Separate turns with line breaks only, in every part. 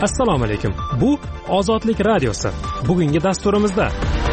Assalomu alaykum. Bu Ozodlik radiosi. Bugungi dasturimizda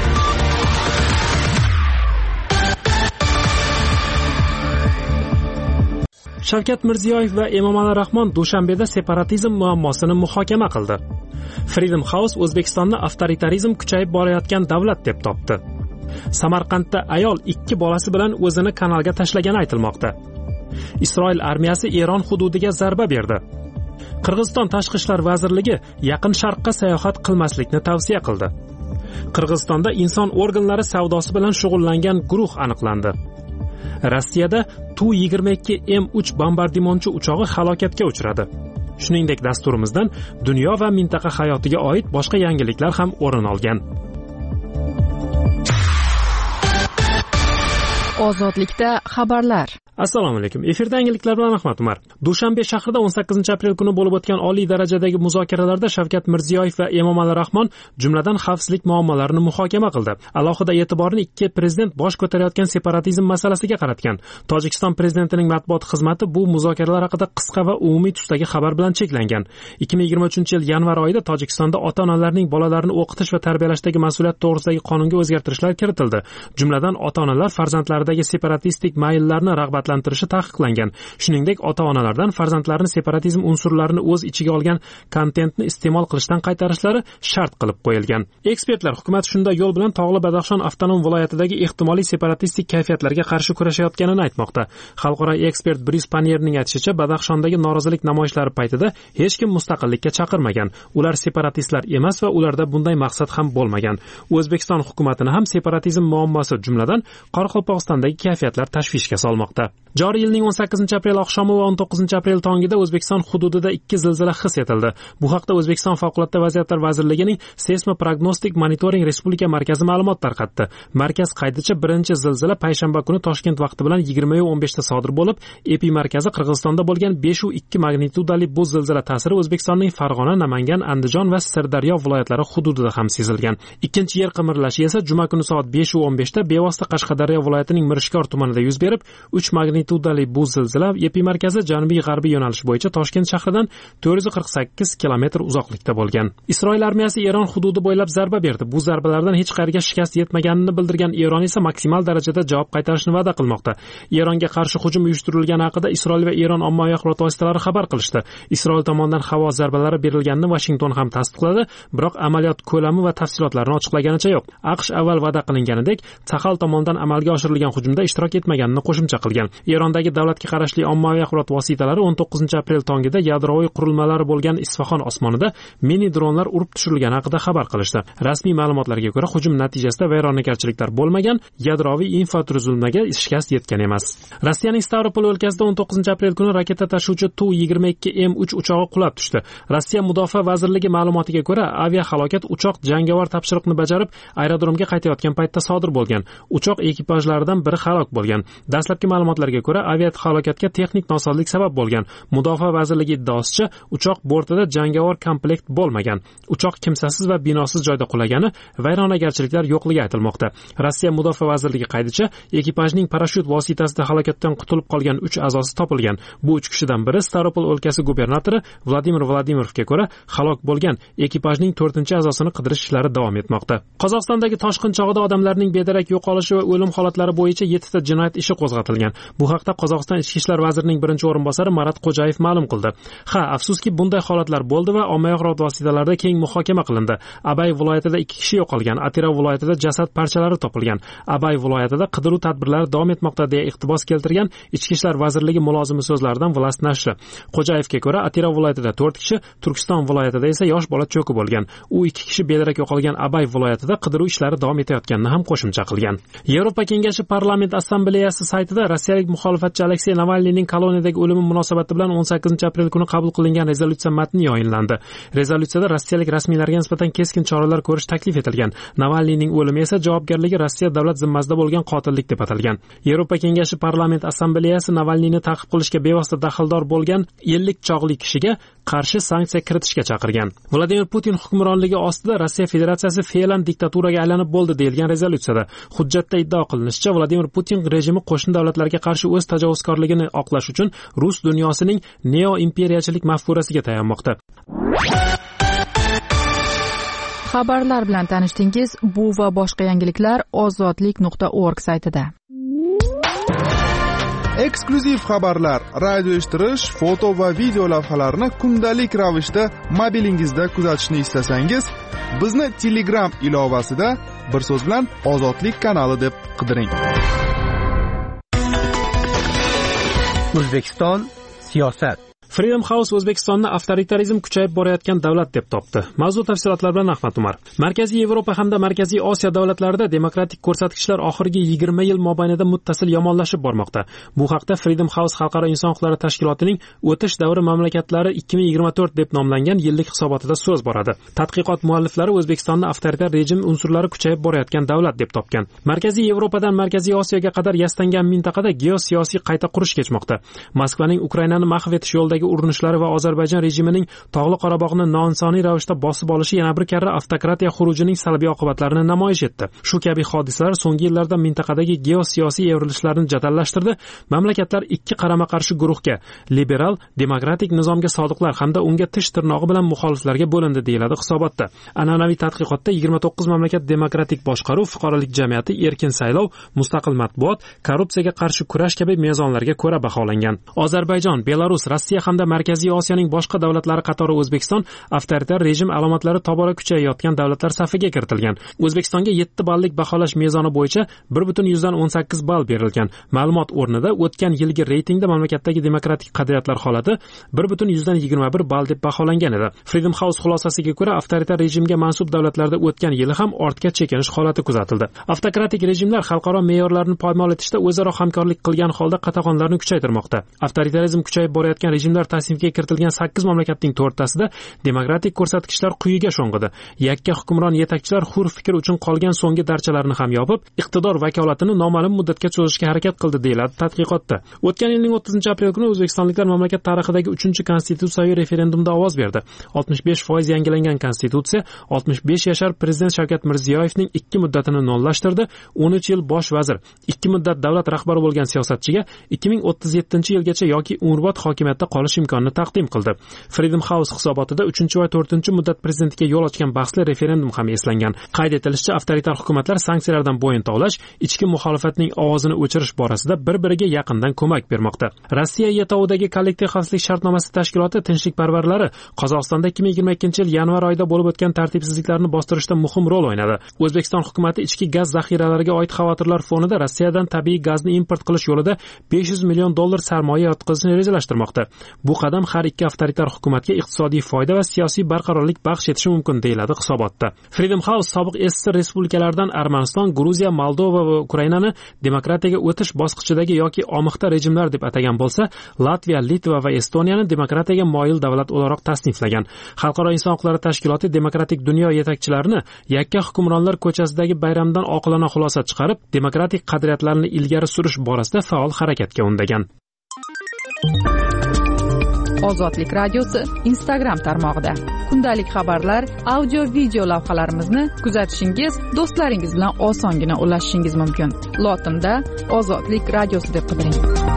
Shavkat Mirziyoyev va Emomali Rahmon Dushanbeda separatizm muammosini muhokama qildi. Freedom House O'zbekistonni avtoritarizm kuchayib borayotgan davlat deb topdi. Samarqandda ayol 2 bolasi bilan o'zini kanalga tashlagani aytilmoqda. Isroil armiyasi Eron hududiga zarba berdi. Qirg'iziston Tashqi ishlar vazirligi Yaqin Sharqqa sayohat qilmaslikni tavsiya qildi. Qirg'izistonda inson organlari savdosi bilan shug'ullangan guruh aniqlandi. Rossiyada Tu-22M3 bombardimonchi uchog'i halokatga uchradi. Shuningdek, dasturimizdan dunyo va mintaqa hayotiga oid boshqa yangiliklar ham o'rin olgan.
Ozodlikda xabarlar.
Assalomu alaykum. Efirda yangiliklar bilan Ahmad Umar. Dushanbe shahrida 18-aprel kuni bo'lib o'tgan oliy darajadagi muzokaralarda Shavkat Mirziyoyev va Emomali Rahmon jumladan xavfsizlik muammolarini muhokama qildi. Alohida e'tiborni ikki prezident bosh ko'tarayotgan separatizm masalasiga qaratgan. Tojikiston prezidentining matbuot xizmati bu muzokaralar haqida qisqa va umumiy tusdagi xabar bilan cheklangan. 2023-yil yanvar oyida Tojikistonda ota-onalarning bolalarini o'qitish va tarbiyalashdagi mas'uliyat to'g'risidagi qonunga o'zgartirishlar kiritildi. Jumladan ota-onalar farzandlaridagi separatistik mayllarni rag'batlantirishi taqiqlangan. Shuningdek, ota-onalardan farzandlarini separatizm unsurlarini o'z ichiga olgan kontentni iste'mol qilishdan qaytarishlari shart qilib qo'yilgan. Ekspertlar hukumat shunday yo'l bilan Tog'li Badaxshon avtonom viloyatidagi ehtimoliy separatistik kayfiyatlarga qarshi kurashayotganini aytmoqda. Xalqaro ekspert Bris Panierning aytishicha, Badaxshondagi norozilik namoyishlari paytida hech kim mustaqillikka chaqirmagan. Ular separatistlar emas va ularda bunday maqsad ham bo'lmagan. O'zbekiston hukumatini ham separatizm muammosi, jumladan Qoraqalpog'istondagi kayfiyatlar tashvishga solmoqda. Joriy yilning 18-aprel oqshomi va 19-aprel tongida O'zbekiston hududida 2 zilzila his etildi. Bu haqda O'zbekiston Favqulodda vaziyatlar vazirligining Seysmoprognostik monitoring respublika markazi ma'lumot tarqatdi. Markaz qaydicha birinchi zilzila payshanba kuni Toshkent vaqti bilan 20:15 da sodir bo'lib, epimarkazi Qirg'izistonda bo'lgan 5.2 magnitudali bu zilzila ta'siri O'zbekistonning Farg'ona, Namangan, Andijon va Sirdaryo viloyatlari hududida ham sezilgan. Ikkinchi yer qimirlashi esa juma kuni soat 5:15 da bevosita Qashqadaryo viloyatining Mirishkor tumanida yuz berib, 3 magnitudali bu zilzila epimarkazi janubiy-g'arbiy yo'nalish bo'yicha Toshkent shahridan 448 kilometr uzoqlikda bo'lgan. Isroil armiyasi Eron hududi bo'ylab zarba berdi. Bu zarbalardan hech qayerga shikast yetmaganini bildirgan Eron esa maksimal darajada javob qaytarishni va'da qilmoqda. Eronga qarshi hujum uyushtirilgani haqida Isroil va Eron ommaviy axborot vositalari xabar qilishdi. Isroil tomonidan havo zarbalari berilganini Washington ham tasdiqladi, biroq amaliyot ko'lami va tafsilotlarini ochiqlaganicha yo'q. AQSh avval va'da qilinganidek, Sahal tomonidan amalga oshirilgan hujumda ishtirok etmaganini qo'shimcha qilgan. Erondagi davlatga qarashli ommaviy axborot vositalari 19-aprel tongida yadroviy qurilmalari bo'lgan Isfahon osmonida mini dronlar urib tushirilgani haqida xabar qilishdi. Rasmiy ma'lumotlarga ko'ra, hujum natijasida vayronagarchiliklar bo'lmagan, yadroviy infratuzilmaga shikast yetgan emas. Rossiyaning Stavropol o'lkasida 19-aprel kuni raketa tashuvchi Tu-22M3 uchog'i qulab tushdi. Rossiya Mudofaa vazirligi ma'lumotiga ko'ra, aviahalokat uchoq jangovar topshiriqni bajarib, aerodromga qaytayotgan paytda sodir bo'lgan. Uchoq ekipajlaridan biri halok bo'lgan. Dastlabki ma'lumotlarga ko'ra, aviahalokatga texnik nosozlik sabab bo'lgan. Mudofaa vazirligi iddaosicha, uchoq bortida jangovar komplekt bo'lmagan. Uchoq kimsasiz va binosiz joyda qulagani, vayronagarchiliklar yo'qligi aytilmoqda. Rossiya Mudofaa vazirligi qaydicha, ekipajning parashyut vositasida halokatdan qutulib qolgan 3 a'zosi topilgan. Bu 3 kishidan biri Stavropol o'lkasi gubernatori Vladimir Vladimirovga ko'ra, halok bo'lgan. Ekipajning 4-a'zosini qidirish ishlari davom etmoqda. Qozog'istondagi toshqin chog'ida odamlarning bedarak yo'qolishi va o'lim holatlari bo'yicha 7 ta jinoyat ishi qo'zg'atilgan. Bu haqda Qozog'iston Ichki ishlar vazirining birinchi o'rinbosari Marat Qo'jayev ma'lum qildi. Afsuski, bunday holatlar bo'ldi va ommaviy axborot vositalarida keng muhokama qilindi. Abay viloyatida 2 kishi yo'qolgan, Atira viloyatida jasad parchalari topilgan. Abay viloyatida qidiruv tadbirlari davom etmoqda deya iqtibos keltirgan Ichki ishlar vazirligi mulozimi so'zlaridan Vlast nashri. Qo'jayevga ko'ra, Atira viloyatida 4 kishi, Turkiston viloyatida esa yosh bola cho'kib bo'lgan. U 2 kishi bedarak yo'qolgan Abay viloyatida qidiruv ishlari davom etayotganini ham qo'shimcha qilgan. Yevropa kengashi parlament assambleyasi saytida rossiyalik muxolifatchi Aleksey Navalniyning koloniyadagi o'limi munosabati bilan 18-aprel kuni qabul qilingan rezolyutsiya matni yayinlandi. Rezolyutsiyada rossiyalik rasmiylarga nisbatan keskin choralar ko'rish taklif etilgan. Navalniyning o'limi esa javobgarligi Rossiya davlat zimmasida bo'lgan qotillik deb atalgan. Yevropa kengashi parlament assambleyasi Navalniyni ta'qib qilishga bevosita daxldor bo'lgan 50 chog'li kishiga qarshi sanksiya kiritishga chaqirgan. Vladimir Putin hukmronligi ostida Rossiya Federatsiyasi fe'lan diktaturaga aylanib bo'ldi deyilgan rezolyutsiyada. Hujjatda iddao qilinishicha, Vladimir Putin rejimi qo'shni davlatlarga qarshi o'z tajovuzkorligini oqlash uchun Rus dunyosining neo-imperiyachilik mafkurasiga tayanmoqda.
Xabarlar bilan tanishdingiz. Bu va boshqa yangiliklar ozodlik.org saytida.
Eksklyuziv xabarlar, radio eshittirish, foto va video lavhalarni kundalik ravishda mobilingizda kuzatishni istasangiz, bizni Telegram ilovasida bir so'z bilan Ozodlik kanali deb qidiring.
O'zbekiston siyosat.
Freedom House O'zbekistonni avtoritarizm kuchayib borayotgan davlat deb topdi. Mavzu tafsilotlar bilan Ahmad Umar. Markaziy Yevropa hamda Markaziy Osiyo davlatlarida demokratik ko'rsatkichlar oxirgi 20 yil mobaynida muttasil yomonlashib bormoqda. Bu haqda Freedom House Xalqaro inson huquqlari tashkilotining o'tish davri mamlakatlari 2024 deb nomlangan yillik hisobotida so'z boradi. Tadqiqot mualliflari O'zbekistonni avtoritar rejim unsurlari kuchayib borayotgan davlat deb topgan. Markaziy Yevropadan Markaziy Osiyoga qadar yastangan mintaqada geosiyosiy qayta qurish kechmoqda. Moskvaning Ukrainani mahv etish yo'lidagi urinishlari va Ozarbayjon rejimining Tog'li Qorabog'ni noinsoniy ravishda bosib olishi yana bir karra avtokratiya xurujining salbiy oqibatlarini namoyish etdi. Shu kabi hodisalar so'nggi yillarda mintaqadagi geosiyosiy evrilishlarni jadallashtirdi. Mamlakatlar ikki qarama-qarshi guruhga, liberal, demokratik nizomga sodiqlar hamda unga tish tirnog'i bilan muxoliflarga bo'lindi deyiladi hisobotda. An'anaviy tadqiqotda 29 mamlakat demokratik boshqaruv, fuqarolik jamiyati, erkin saylov, mustaqil matbuot, korrupsiyaga qarshi kurash kabi mezonlarga ko'ra baholangan. Ozarbayjon, Belarus, Rossiya hamda Markaziy Osiyoning boshqa davlatlari qatori O'zbekiston avtoritar rejim alomatlari tobora kuchayayotgan davlatlar safiga kiritilgan. O'zbekistonga 7 ballik baholash mezoni bo'yicha 1.18 ball berilgan. Ma'lumot o'rnida o'tgan yilgi reytingda mamlakatdagi demokratik qadriyatlar holati 1.21 ball deb baholangan edi. Freedom House xulosasiga ko'ra, avtoritar rejimga mansub davlatlarda o'tgan yili ham ortga chekinish holati kuzatildi. Avtokratik rejimlar xalqaro me'yorlarni poymol etishda o'zaro hamkorlik qilgan holda qatag'onlarni kuchaytirmoqda. Avtoritarizm kuchayib borayotgan rejimlar tasnifga kiritilgan 8 mamlakatning 4tasida demokratik ko'rsatkichlar quyiga sho'ng'idi. Yakka hukmron yetakchilar hur fikr uchun qolgan so'nggi darchalarni ham yopib, iqtidor vakolatini noma'lum muddatga cho'zishga harakat qildi deyiladi tadqiqotda. O'tgan yilning 30-aprel kuni o'zbekistonliklar mamlakat tarixidagi 3-konstitutsiyaviy referendumda ovoz berdi. 65% yangilangan konstitutsiya 65 yashar prezident Shavkat Mirziyoyevning 2 muddatini nollashtirdi. 13 yil bosh vazir, 2 muddat davlat rahbari bo'lgan siyosatchiga 2037-yilgacha yoki umrbod hokimiyatda qolish imkonini taqdim qildi. Freedom House hisobotida 3 va 4 muddat prezidentga yo'l ochgan bahsli referendum ham eslangan. Qayd etilishicha, avtoritar hukumatlar sanksiyalardan bo'yin tovlash, ichki muxolifatning ovozini o'chirish borasida bir-biriga yaqindan ko'mak bermoqda. Rossiya yetovudagi kollektiv xavfsizlik shartnomasi tashkiloti tinchlikparvarlari Qozog'istonda 2022 yil yanvar oyida bo'lib o'tgan tartibsizliklarni bostirishda muhim rol o'ynadi. O'zbekiston hukumatı ichki gaz zaxiralariga oid xavotirlar fonida Rossiyadan tabiiy gazni import qilish yo'lida $500 million sarmoya yotqizishni rejalashtirmoqda. Bu qadam har ikki avtoritar hukumatga iqtisodiy foyda va siyosiy barqarorlik baxsh etishi mumkin deyiladi hisobotda. Freedom House sobiq SSR respublikalaridan Armaniston, Gruziya, Moldova va Ukrainani demokratiyaga o'tish bosqichidagi yoki omixta rejimlar deb atagan bo'lsa, Latviya, Litva va Estoniyani demokratiyaga moyil davlat o'laroq tasniflagan. Xalqaro inson huquqlari tashkiloti demokratik dunyo yetakchilarini yakka hukmronlar ko'chasidagi bayramdan oqilona xulosa chiqarib, demokratik qadriyatlarni ilgari surish borasida faol harakatga undagan.
Ozodlik radiosi Instagram tarmog'ida kundalik xabarlar, audio video lavhalarimizni kuzatishingiz, do'stlaringiz bilan osongina ulashishingiz mumkin. Lotinda Ozodlik radiosi deb qidiring.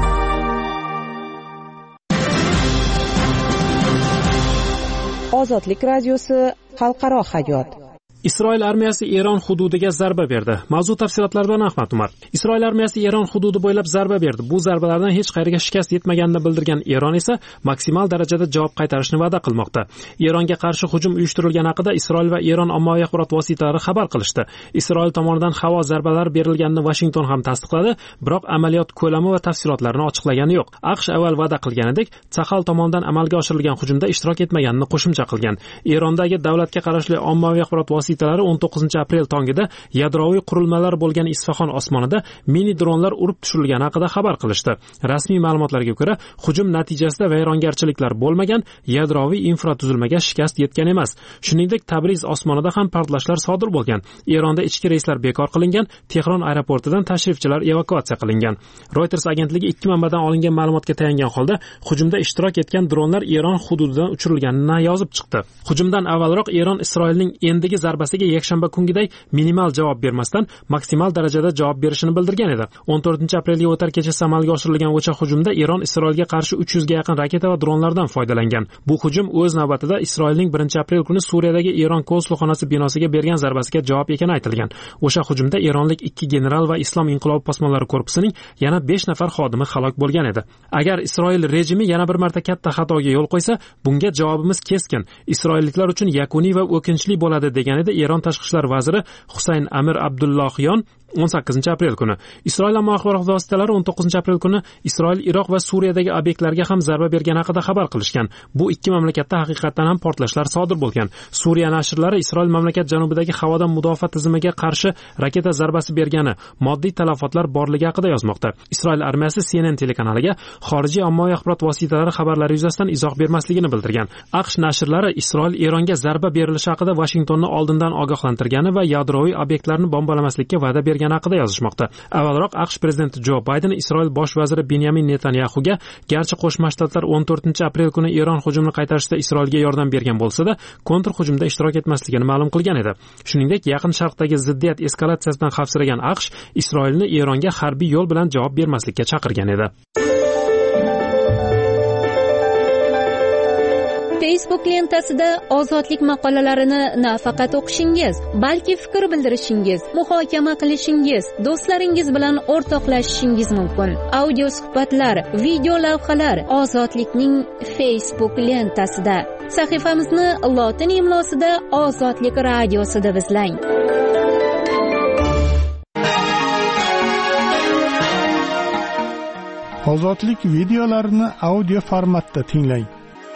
Ozodlik radiosi xalqaro hayot.
Isroil armiyasi Eron hududiga zarba berdi. Mavzu tafsilotlaridan Ahmad Umar. Isroil armiyasi Eron hududi bo'ylab zarba berdi. Bu zarbalardan hech qayerga shikast yetmaganini bildirgan Eron esa maksimal darajada javob qaytarishni va'da qilmoqda. Eronga qarshi hujum uyushtirilgani haqida Isroil va Eron ommaviy axborot vositalari xabar qilishdi. Isroil tomonidan havo zarbalari berilganini Washington ham tasdiqladi, biroq amaliyot ko'lami va tafsilotlarini ochiqlagani yo'q. AQSh avval va'da qilganidek, Sahal tomonidan amalga oshirilgan hujumda ishtirok etmaganini qo'shimcha qilgan. Erondagi davlatga qarashli ommaviy axborot vositalari 19-aprel tongida yadroviy qurilmalar bo'lgan Isfahon osmonida mini dronlar urib tushirilgani haqida xabar qilishdi. Rasmiy ma'lumotlarga ko'ra, hujum natijasida vayrongarchiliklar bo'lmagan, yadroviy infratuzilmaga shikast yetgan emas. Shuningdek, Tabriz osmonida ham portlashlar sodir bo'lgan. Eronda ichki reyslar bekor qilingan, Tehron aeroportidan tashrifchilar evakuatsiya qilingan. Reuters agentligi ikki manbadan olingan ma'lumotga tayangan holda hujumda ishtirok etgan dronlar Eron hududidan uchirilganini yozib chiqdi. Hujumdan avvalroq Eron Isroilning endigi zarba zarbasiga yakshanba kungiday minimal javob bermasdan maksimal darajada javob berishini bildirgan edi. 14-aprelga o'tar kechasi amalga oshirilgan o'sha hujumda Eron Isroilga qarshi 300 ga yaqin raketa va dronlardan foydalangan. Bu hujum o'z navbatida Isroilning 1-aprel kuni Suriyadagi Eron konsulxonasi binosiga bergan zarbasiga javob ekani aytilgan. O'sha hujumda eronlik 2 general va Islom inqilobi posmonlari korpusining yana 5 nafar xodimi halok bo'lgan edi. Agar Isroil rejimi yana bir marta katta xatoga yo'l qo'ysa, bunga javobimiz keskin, isroilliklar uchun yakuniy va o'kinchli bo'ladi degan edi Eron tashqi ishlar vaziri Husayn Amir Abdullohyon 18-aprel kuni. Isroil ommaviy axborot vositalari 19-aprel kuni Isroil Iroq va Suriyadagi obyektlarga ham zarba bergani haqida xabar qilishgan. Bu ikki mamlakatda haqiqatan ham portlashlar sodir bo'lgan. Suriya nashrlari Isroil mamlakat janubidagi havodan mudofaa tizimiga qarshi raketa zarbasi bergani, moddiy talafotlar borligi haqida yozmoqda. Isroil armiyasi CNN telekanaliga xorijiy ommaviy axborot vositalari xabarlari yuzasidan izoh bermasligini bildirgan. AQSh nashrlari Isroil Eronga zarba berilishi haqida Vashingtonni oldindan ogohlantirgani va yadroviy obyektlarni bombalamaslikka va'da bergan haqida yozishmoqda. Avvalroq AQSh prezidenti Jo Bayden Isroil bosh vaziri Benyamin Netanyahuga garchi Qo'shma Shtatlar 14-aprel kuni Eron hujumini qaytarishda Isroilga yordam bergan bo'lsa-da, kontra hujumda ishtirok etmasligini ma'lum qilgan edi. Shuningdek, Yaqin Sharqdagi ziddiyat eskalatsiyasidan xavfsiragan AQSh Isroilni Eronga harbiy yo'l bilan javob bermaslikka chaqirgan edi.
Facebook lentasida ozodlik maqolalarini nafaqat o'qishingiz, balki fikr bildirishingiz, muhokama qilishingiz, do'stlaringiz bilan o'rtoqlashishingiz mumkin. Audio suhbatlar, video lavhalar Ozodlikning Facebook lentasida. Sahifamizni lotin imlosida Ozodlik radiosi deb izlang.
Ozodlik videolarini audio formatda tinglang.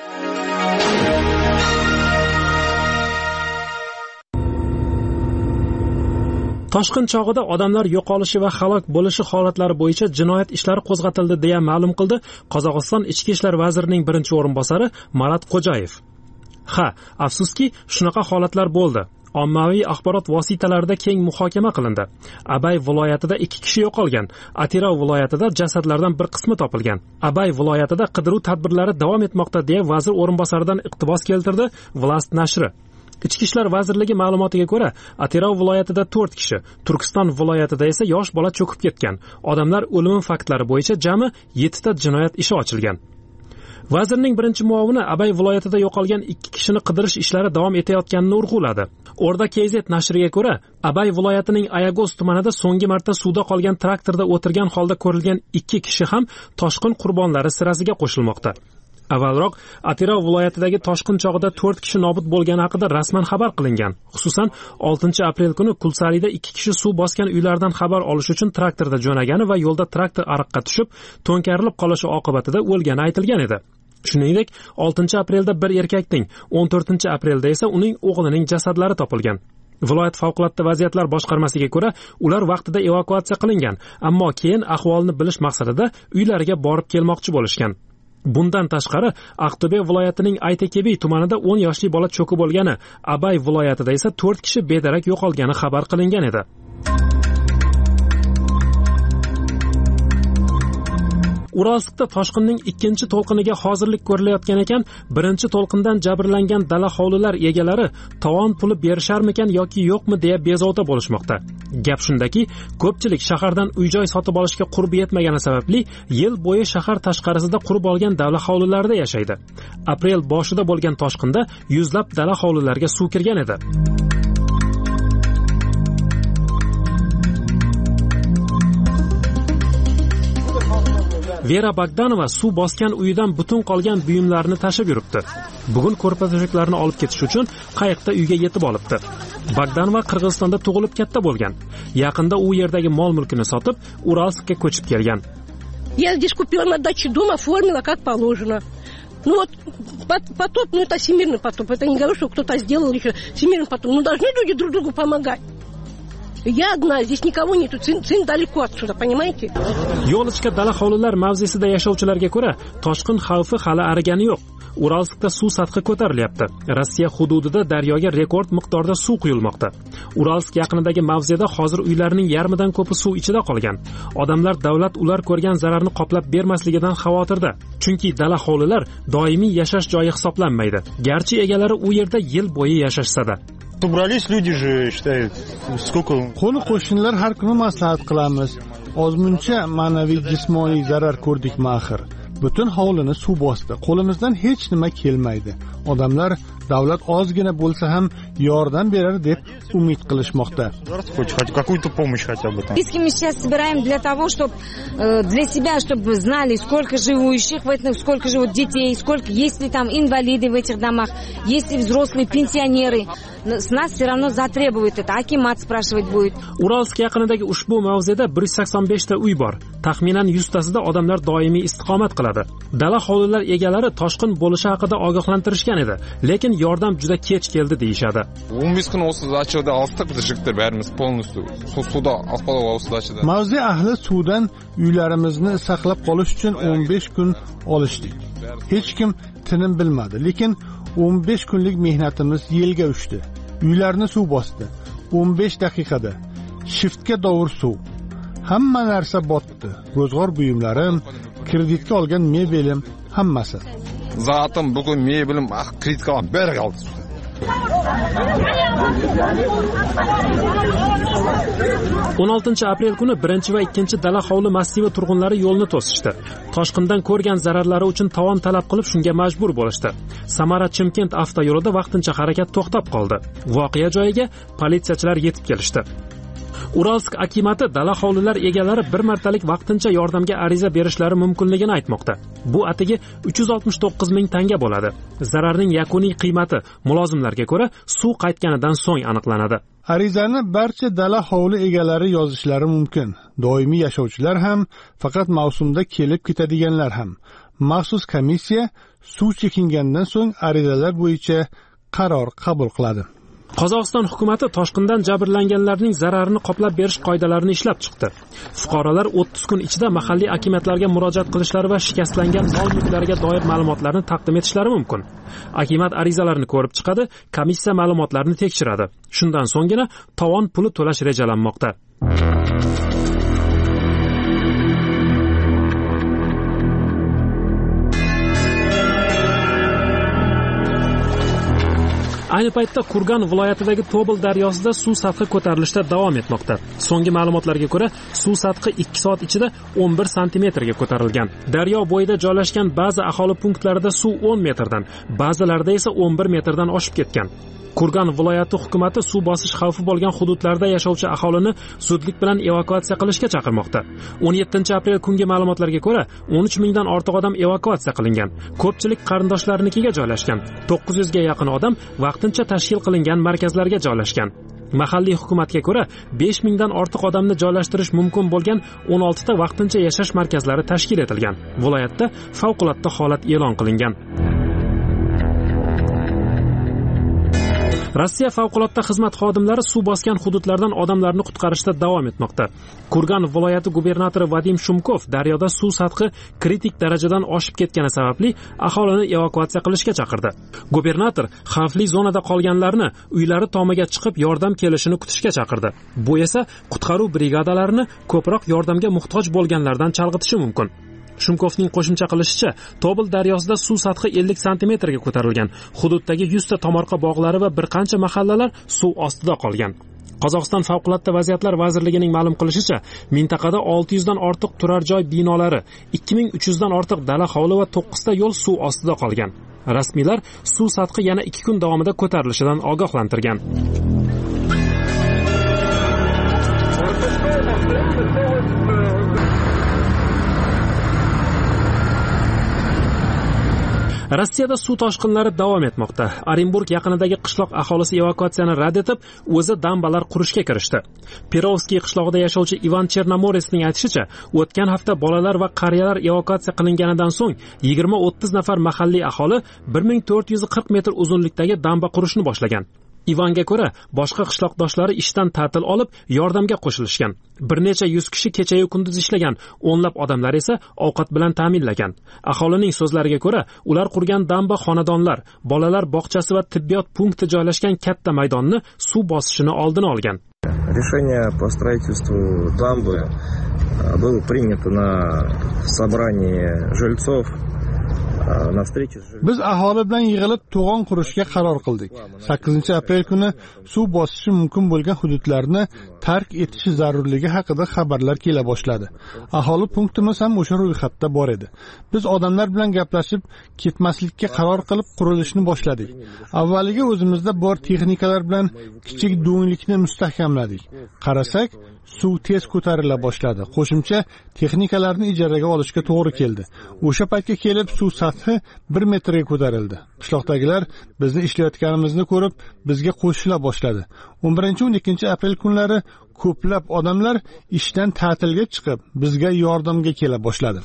Toshqin chog'ida odamlar yo'qolishi va halok bo'lishi holatlari bo'yicha jinoyat ishlari qo'zg'atildi deya ma'lum qildi Qozog'iston Ichki ishlar vazirining birinchi o'rinbosari Marat Qo'jayev. Afsuski, shunaqa holatlar bo'ldi. Ommaviy axborot vositalarida keng muhokama qilindi. Abay viloyatida 2 kishi yo'qolgan. Atirov viloyatida jasadlardan bir qismi topilgan. Abay viloyatida qidiruv tadbirlari davom etmoqda deya vazir o'rinbosaridan iqtibos keltirdi Vlast nashri. Ichki ishlar vazirligi ma'lumotiga ko'ra, Atirov viloyatida 4 kishi, Turkiston viloyatida esa yosh bola cho'kib ketgan. Odamlar o'limi faktlari bo'yicha jami 7 ta jinoyat ishi ochilgan. Vazirning birinchi muovini Abay viloyatida yo'qolgan 2 kishini qidirish ishlari davom etayotganini urg'uladi. Orda KZ nashriga ko'ra, Abay viloyatining Ayagoz tumanida so'nggi marta suvda qolgan traktorda o'tirgan holda ko'rilgan 2 kishi ham toshqin qurbonlari sirasiga qo'shilmoqda. Avvalroq Atirov viloyatidagi toshqin chog'ida 4 kishi nobud bo'lgani haqida rasman xabar qilingan. Xususan, 6-aprel kuni Kulsarida 2 kishi suv bosgan uylardan xabar olish uchun traktorda jo'nagani va yo'lda traktor ariqqa tushib, to'nkarilib qolishi oqibatida o'lgani aytilgan edi. Shuningdek, 6-aprelda bir erkakning, 14-aprelda esa uning o'g'lining jasadlari topilgan. Viloyat favqulodda vaziyatlar boshqarmasiga ko'ra, ular vaqtida evakuatsiya qilingan, ammo keyin ahvolni bilish maqsadida uylariga borib kelmoqchi bo'lishgan. Bundan tashqari, Aqto'be viloyatining Aytekebi tumanida 10 yoshli bola cho'kib bo'lgani, Abay viloyatida esa 4 kishi bedarak yo'qolgani xabar qilingan edi. Uralskda toshqinning 2-chi to'lqiniga hozirlik ko'rilayotgan ekan, 1-chi to'lqindan jabrlangan dala hovlilar egalari tovon puli berisharmikan yoki yo'qmi deya bezovta bo'lishmoqda. Gap shundaki, ko'pchilik shahardan uy-joy sotib olishga qurbi yetmagani sababli yil bo'yi shahar tashqarisida qurib olgan dala hovlilarda yashaydi. Aprel boshida bo'lgan toshqinda yuzlab dala hovlilarga suv kirgan edi. Vera Bogdanova suv bosgan uyidan butun qolgan buyumlarini tashib yuribdi. Bugun ko'rpa-to'shaklarni olib ketish uchun qayiqda uyga yetib olibdi. Bogdanova Qirg'izistonda tug'ilib katta bo'lgan. Yaqinda u yerdagi mol-mulkini sotib, Uralskka ko'chib kelgan.
Я здесь купила на даче дом, оформила как положено. Ну вот потоп, ну это всемирный потоп. Это не говорю, что кто-то сделал еще всемирный потоп. Ну должны люди друг другу помогать. Я одна, здесь никого нету, сын далеко отсюда, понимаете?
Yo'lchka dala hovlilar mavzesida yashovchilarga ko'ra, toshqin xavfi hali arigani yo'q. Uralskda suv sathi ko'tarilyapti. Rossiya hududida daryoga rekord miqdorda suv quyilmoqda. Uralsk yaqinidagi mavzeda hozir uylarning yarmidan ko'pi suv ichida qolgan. Odamlar davlat ular ko'rgan zararni qoplab bermasligidan xavotirda. Chunki dala hovlilar doimiy yashash joyi hisoblanmaydi. Garchi egalari u yerda yil bo'yi yashashsa-da.
Собрались люди же, считают, сколько...
Qo'ni qo'shnilar har kuni maslahat qilamiz. Ozmuncha ma'naviy jismoniy zarar ko'rdikmi axir? Butun hovlini suv bosdi. Qo'limizdan hech nima kelmaydi. Odamlar davlat ozgina bo'lsa ham yordam berar deb umid qilishmoqda.
Хоть какую-то помощь хотя бы там.
Списки мы сейчас собираем для того, чтобы для себя, чтобы знали, сколько живущих в этом, сколько живут детей, сколько есть ли там инвалиды в этих домах, есть ли взрослые пенсионеры. С нас все равно затребует это. Акимат спрашивать будет.
Uralsk yaqinidagi ushbu mavzeda 185 ta uy bor. Taxminan 100 tasida odamlar doimiy istiqomat qiladi. Dala hovlilar egalari toshqin bo'lishi haqida ogohlantirishgan edi, lekin yordam juda kech keldi deyshadi.
15 kun o'sib ochildi, olsak biz jigitlar barimiz полностью suvda oqpaloq ochildi.
Mavze ahli suvdan uylarimizni saqlab qolish uchun 15 kun olishdik. Hech kim tinim bilmadi, lekin 15 kunlik mehnatimiz yelga ushdi. Uylarni suv bosdi. 15 daqiqada shiftga dovur suv. Hamma narsa botdi. Ro'zg'or buyumlarim, kreditga olgan mebelim, hammasi.
Zatim bugun mebelim kreditga olib beri qoldi.
16 aprel kuni 1 va 2 dala hovli massivi turg'unlari yo'lni to'sishdi. Toshqindan ko'rgan zararlari uchun tovon talab qilib shunga majbur bo'lishdi. Samara Chimkent avtoyo'lida vaqtincha harakat to'xtab qoldi. Voqea joyiga politsiyachilar yetib kelishdi. Uralsk akimati dala hovlilar egalari bir martalik vaqtincha yordamga ariza berishlari mumkinligini aytmoqda. Bu atigi 369 ming tanga bo'ladi. Zararning yakuniy qiymati mulozimlarga ko'ra suv qaytganidan so'ng aniqlanadi.
Arizani barcha dala hovli egalari yozishlari mumkin. Doimiy yashovchilar ham, faqat mavsumda kelib ketadiganlar ham. Maxsus komissiya suv chekingandan so'ng arizalar bo'yicha qaror qabul qiladi.
Qozog'iston hukumati toshqindan jabrlanganlarning zararini qoplab berish qoidalarini ishlab chiqdi. Fuqarolar 30 kun ichida mahalliy akimatlarga murojaat qilishlari va shikastlangan mol-mulklariga doir ma'lumotlarni taqdim etishlari mumkin. Akimat arizalarini ko'rib chiqadi, komissiya ma'lumotlarni tekshiradi. Shundan so'nggina tovon puli to'lash rejalanmoqda. Ayni paytda Kurgan viloyatidagi Tobol daryosida suv sathi ko'tarilishda davom etmoqda. So'nggi ma'lumotlarga ko'ra, suv sathi 2 soat ichida 11 santimetrga ko'tarilgan. Daryo bo'yida joylashgan ba'zi aholi punktlarida suv 10 metrdan, ba'zilarida esa 11 metrdan oshib ketgan. Kurgan viloyati hukumati suv bosish xavfi bo'lgan hududlarda yashovchi aholini zudlik bilan evakuatsiya qilishga chaqirmoqda. 17 aprel kungi ma'lumotlarga ko'ra 13 mingdan ortiq odam evakuatsiya qilingan. Ko'pchilik qarindoshlarinikiga joylashgan. 900 ga yaqin odam vaqtincha tashkil qilingan markazlarga joylashgan. Mahalliy hukumatga ko'ra 5 mingdan ortiq odamni joylashtirish mumkin bo'lgan 16 ta vaqtincha yashash markazlari tashkil etilgan. Viloyatda favqulodda holat e'lon qilingan. Rossiya favqulodda xizmat xodimlari suv bosgan hududlardan odamlarni qutqarishda davom etmoqda. Kurgan viloyati gubernatori Vadim Shumkov daryoda suv sathi kritik darajadan oshib ketgani sababli aholini evakuatsiya qilishga chaqirdi. Gubernator xavfli zonada qolganlarni uylari tomiga chiqib yordam kelishini kutishga chaqirdi. Bu esa qutqaruv brigadalarini ko'proq yordamga muhtoj bo'lganlardan chalg'itishi mumkin. Shumkovning qo'shimcha qilishicha, Tobol daryosida suv sathi 50 santimetrga ko'tarilgan. Hududdagi 100 ta tomorqa bog'lari va bir qancha mahallalar suv ostida qolgan. Qozog'iston favqulodda vaziyatlar vazirligining ma'lum qilishicha, mintaqada 600 dan ortiq turar joy binolari, 2300 dan ortiq dala hovli va 9 ta yo'l suv ostida qolgan. Rasmiylar suv sathi yana 2 kun davomida ko'tarilishidan ogohlantirgan. Rossiyada suv toshqinlari davom etmoqda. Orenburg yaqinidagi qishloq aholisi evakuatsiyani rad etib, o'zi dambalar qurishga kirishdi. Perovskiy qishlog'ida yashovchi Ivan Chernomoresning aytishicha, o'tgan hafta bolalar va qariyalar evakuatsiya qilinganidan so'ng 20-30 nafar mahalliy aholi 1440 metr uzunlikdagi damba qurishni boshlagan. Ivanga ko'ra, boshqa qishloqdoshlari ishdan ta'til olib, yordamga qo'shilishgan. Bir necha 100 kishi kecha-yu kunduz ishlagan, o'nlab odamlar esa ovqat bilan ta'minlagan. Aholining so'zlariga ko'ra, ular qurgan damba xonadonlar, bolalar bog'chasi va tibbiyot punkti joylashgan katta maydonni suv bosishini oldini olgan.
Решение по строительству дамбы было принято на собрании жильцов на встрече с
Biz aholi bilan yig'ilib to'g'on qurishga qaror qildik. 8-aprel kuni suv bosishi mumkin bo'lgan hududlarni tark etishi zarurligi haqida xabarlar kela boshladi. Aholi punktimiz ham o'sha ro'yxatda bor edi. Biz odamlar bilan gaplashib, ketmaslikka qaror qilib qurilishni boshladik. Avvaliga o'zimizda bor texnikalar bilan kichik do'nglikni mustahkamladik. Qarasak, suv tez ko'tarila boshladi. Qo'shimcha texnikalarni ijaraga olishga to'g'ri keldi. O'sha paytga kelib suv sathi 1 metrga ko'tarildi. Qishloqdagilar bizni ishlayotganimizni ko'rib, bizga qo'shila boshladi. 11-12 aprel kunlari ko'plab odamlar ishdan ta'tilga chiqib, bizga yordamga kela boshladi.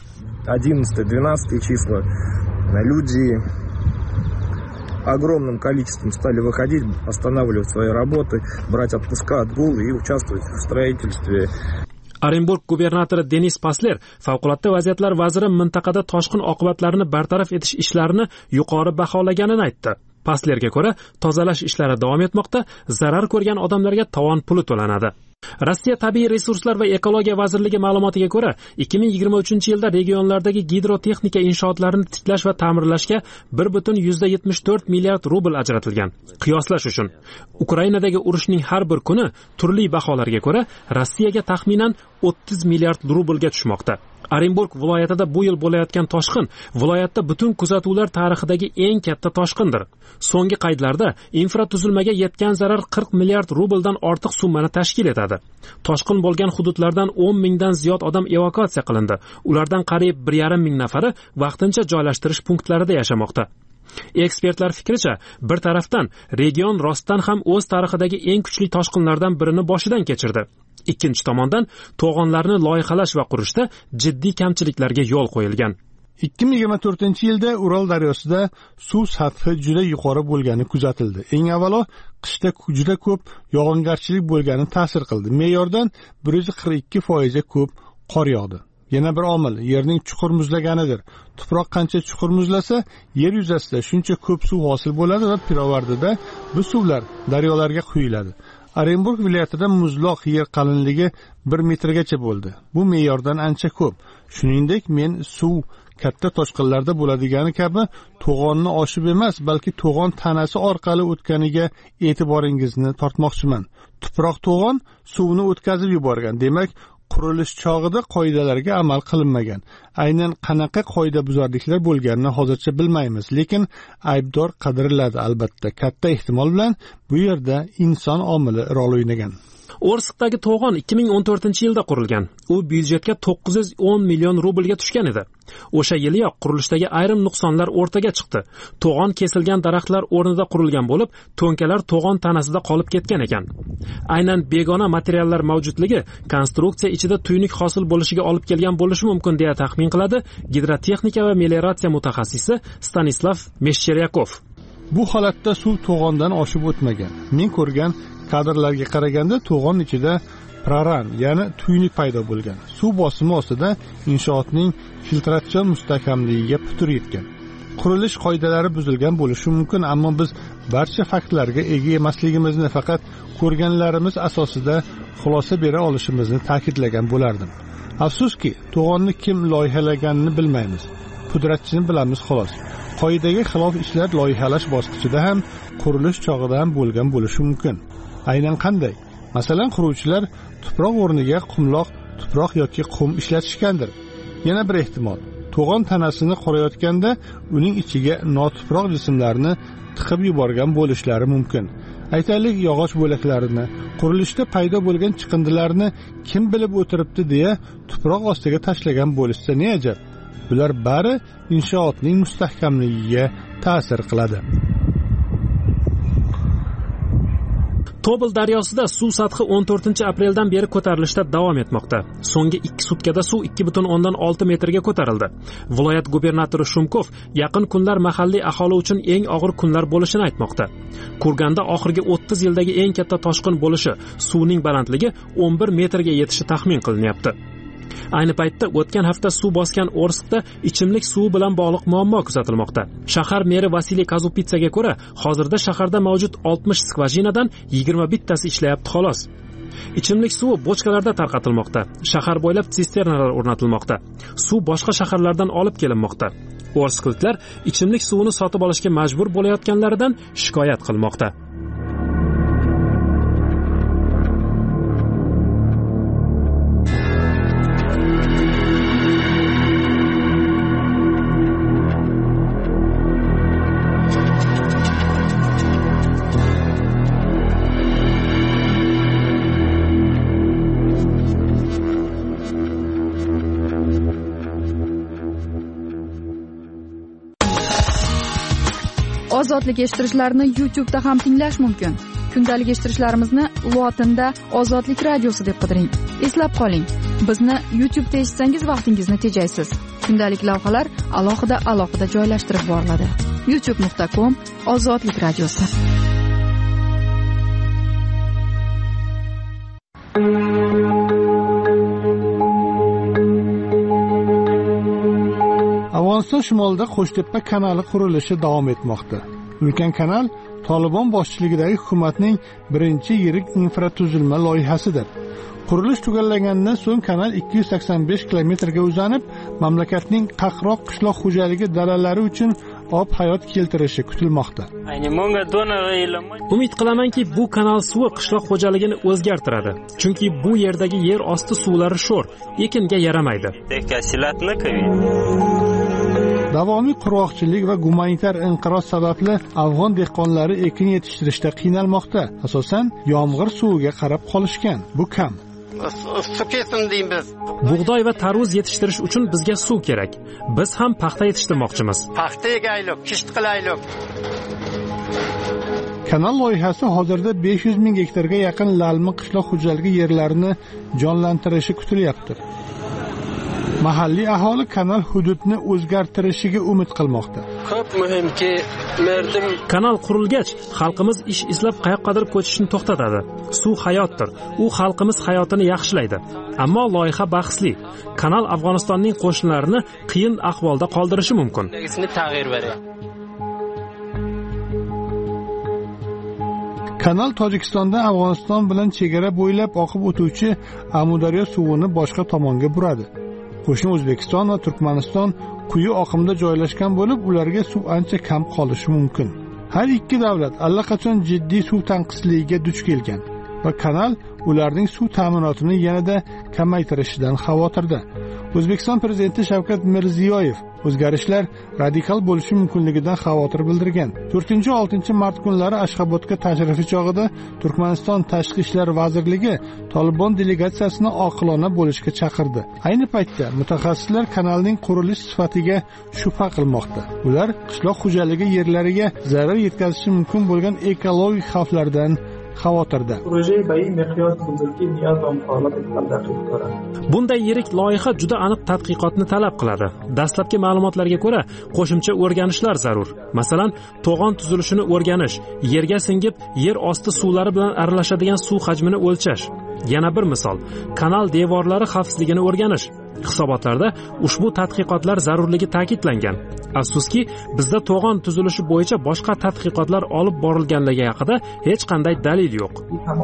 11-12 числа люди огромным количеством стали выходить, останавливать свои работы, брать отпуска, отгул и участвовать в строительстве.
Orenburg gubernatori Denis Pasler favqulodda vaziyatlar vaziri mintaqada toshqin oqibatlarini bartaraf etish ishlarini yuqori baholaganini aytdi. Paslerga ko'ra, tozalash ishlari davom etmoqda, zarar ko'rgan odamlarga tovon puli to'lanadi. Rossiya tabiiy resurslar va ekologiya vazirligi ma'lumotiga ko'ra, 2023-yilda regionlardagi gidrotexnika inshootlarini tiklash va ta'mirlashga 1,74 milliard rubl ajratilgan. Qiyoslash uchun, Ukrainadagi urushning har bir kuni turli baholarga ko'ra Rossiyaga taxminan 30 milliard rublga tushmoqda. Orenburg viloyatida bu yil bo'layotgan toshqin viloyatda butun kuzatuvlar tarixidagi eng katta toshqindir. So'nggi qaydlarda infratuzilmaga yetgan zarar 40 milliard rubldan ortiq summani tashkil etadi. Toshqin bo'lgan hududlardan 10 mingdan ziyod odam evakuatsiya qilindi. Ulardan qariyb 1,5 ming nafari vaqtincha joylashtirish punktlarida yashamoqda. Ekspertlar fikricha, bir tarafdan region rostdan ham o'z tarixidagi eng kuchli toshqinlardan birini boshidan kechirdi. Ikkinchi tomondan to'g'onlarni loyihalash va qurishda jiddiy kamchiliklarga yo'l qo'yilgan.
2024-yilda Ural daryosida suv sathi juda yuqori bo'lgani kuzatildi. Eng avvalo, qishda juda ko'p yog'ingarchilik bo'lgani ta'sir qildi. Me'yordan 142% ko'p qor yog'di. Yana bir omil yerning chuqur muzlaganidir. Tuproq qancha chuqur muzlasa, yer yuzasida shuncha ko'p suv hosil bo'ladi va pirovardida bu suvlar daryolarga quyiladi. Orenburg viloyatida muzloq yer qalinligi 1 metrgacha bo'ldi. Bu me'yordan ancha ko'p. Shuningdek, men suv katta toshqinlarda bo'ladigani kabi to'g'onni oshib emas, balki to'g'on tanasi orqali o'tganiga e'tiboringizni tortmoqchiman. Tuproq to'g'on suvni o'tkazib yuborgan. Demak, qurilish chog'ida qoidalarga amal qilinmagan. Aynan qanaqa qoidabuzarliklar bo'lganini hozircha bilmaymiz, lekin aybdor qidiriladi albatta. Katta ehtimol bilan bu yerda inson omili rol o'ynagan.
Orskdagi to'g'on 2014-yilda qurilgan. U byudjetga 910 million rublga tushgan edi. O'sha yiliyoq qurilishdagi ayrim nuqsonlar o'rtaga chiqdi. To'g'on kesilgan daraxtlar o'rnida qurilgan bo'lib, to'nkalar to'g'on tanasida qolib ketgan ekan. Aynan begona materiallar mavjudligi konstruksiya ichida tuynuq hosil bo'lishiga olib kelgan bo'lishi mumkin deya taxmin qiladi gidrotexnika va melioratsiya mutaxassisi Stanislav Meshcheryakov.
Bu holatda suv to'g'ondan oshib o'tmagan. Men ko'rgan kadrlarga qaraganda to'g'on ichida praran, ya'ni tuynuq paydo bo'lgan. Suv bosimi ostida inshootning filtratsion mustahkamligiga putur yetgan. Qurilish qoidalari buzilgan bo'lishi mumkin, ammo biz barcha faktlarga ega emasligimizni, faqat ko'rganlarimiz asosida xulosa bera olishimizni ta'kidlagan bo'lardim. Afsuski, to'g'onni kim loyihalaganini bilmaymiz. Pudratchini bilamiz xolos. Qoidaga xilof ishlar loyihalash bosqichida ham, qurilish chog'ida ham bo'lgan bo'lishi mumkin. Aynan qanday? Masalan, quruvchilar tuproq o'rniga qumloq, tuproq yoki qum ishlatishgandir. Yana bir ehtimol, to'g'on tanasini qorayotganda uning ichiga notuproq jismlarni tiqib yuborgan bo'lishlari mumkin. Aytaylik, yog'och bo'laklarini, qurilishda paydo bo'lgan chiqindilarni kim bilib o'tiribdi deya tuproq ostiga tashlagan bo'lishsa ne ajab? Bular bari inshootning mustahkamligiga ta'sir qiladi.
Tobel daryosida suv sathi 14-apreldan beri ko'tarilishda davom etmoqda. So'nggi 2 sutkada suv 2,6 metrga ko'tarildi. Viloyat gubernatori Shumkov yaqin kunlar mahalliy aholi uchun eng og'ir kunlar bo'lishini aytmoqda. Kurganda oxirgi 30 yildagi eng katta toshqin bo'lishi, suvning balandligi 11 metrga yetishi taxmin qilinyapti. Ayni paytda o'tgan hafta suv bosgan Orskda ichimlik suvi bilan bog'liq muammo kuzatilmoqda. Shahar meri Vasiliy Kazupitsaga ko'ra, hozirda shaharda mavjud 60 skvajinadan 21 tasi ishlayapti xolos. Ichimlik suvi bochkalarda tarqatilmoqda. Shahar bo'ylab sisternalar o'rnatilmoqda. Suv boshqa shaharlardan olib kelinmoqda. O'rsqultlar ichimlik suvini sotib olishga majbur bo'layotganlaridan shikoyat qilmoqda.
Ozodlik eshittirishlarni YouTube'da ham tinglash mumkin. Kundalik eshittirishlarimizni lotinda Ozodlik radiosi deb qidiring. Eslab qoling, bizni YouTube'da eshitsangiz vaqtingizni tejaysiz. Kundalik lavhalar alohida joylashtirib boriladi. youtube.com/Ozodlik radiosi.
Afg'oniston shimolida Qo'shtepa kanali qurilishi davom etmoqda. Ulkan kanal Tolibon boshchiligidagi hukumatning birinchi yirik infratuzilma loyihasidir. Qurilish tugallagandan so'ng kanal 285 kilometrga uzanib, mamlakatning qaqroq qishloq xo'jaligi dalalari uchun hayot keltirishi kutilmoqda.
Umid qilamanki, bu kanal suvi qishloq xo'jaligini o'zgartiradi. Chunki bu yerdagi yer osti suvlari sho'r, ekinga yaramaydi.
Davomiy qurg'oqchilik va gumanitar inqiroz sababli afg'on dehqonlari ekin yetishtirishda qiynalmoqda. Asosan yomg'ir suviga qarab qolishgan. Bu kam.
Bug'doy va tarvuz yetishtirish uchun bizga suv kerak. Biz ham paxta yetishtirmoqchimiz.
Paxta egaylik, kisht qilaylik.
Kanal loyihasi hozirda 500 ming gektarga yaqin lalmi qishloq xo'jaligi yerlarini jonlantirishi kutilyapti. Mahalliy aholi kanal hududni o'zgartirishiga umid qilmoqda.
Ko'p muhimki,
kanal qurilgach, xalqimiz ish izlab qayoqqadir ko'chishni to'xtatadi. Suv hayotdir. U xalqimiz hayotini yaxshilaydi. Ammo loyiha bahsli. Kanal Afg'onistonning qo'shnilarini qiyin ahvolda qoldirishi mumkin.
Kanal Tojikistonda Afg'oniston bilan chegara bo'ylab oqib o'tuvchi Amudaryo suvini boshqa tomonga buradi. Qo'shni O'zbekiston va Turkmaniston quyi oqimda joylashgan bo'lib, ularga suv ancha kam qolishi mumkin. Har ikki davlat allaqachon jiddiy suv tanqisligiga duch kelgan va kanal ularning suv ta'minotini yanada kamaytirishidan xavotirda. O'zbekiston prezidenti Shavkat Mirziyoyev o'zgarishlar radikal bo'lishi mumkinligidan xavotir bildirgan. 4-6 mart kunlari Ashxobodga tashrifi chog'ida Turkmaniston Tashqi ishlar vazirligi Tolibon delegatsiyasini oqilona bo'lishga chaqirdi. Ayni paytda mutaxassislar kanalning qurilish sifatiga shubha qilmoqda. Ular qishloq xo'jaligi yerlariga zarar yetkazishi mumkin bo'lgan ekologik xavflardan xavotirda.
Bunday yirik loyiha juda aniq tadqiqotni talab qiladi. Dastlabki ma'lumotlarga ko'ra, qo'shimcha o'rganishlar zarur. Masalan, to'g'on tuzilishini o'rganish, yerga singib, yer osti suvlari bilan aralashadigan suv hajmini o'lchash. Yana bir misol, kanal devorlari xavfsizligini o'rganish. Hisobotlarda ushbu tadqiqotlar zarurligi ta'kidlangan. Afsuski, bizda to'g'on tuzilishi bo'yicha boshqa tadqiqotlar olib borilganligi haqida hech qanday dalil yo'q.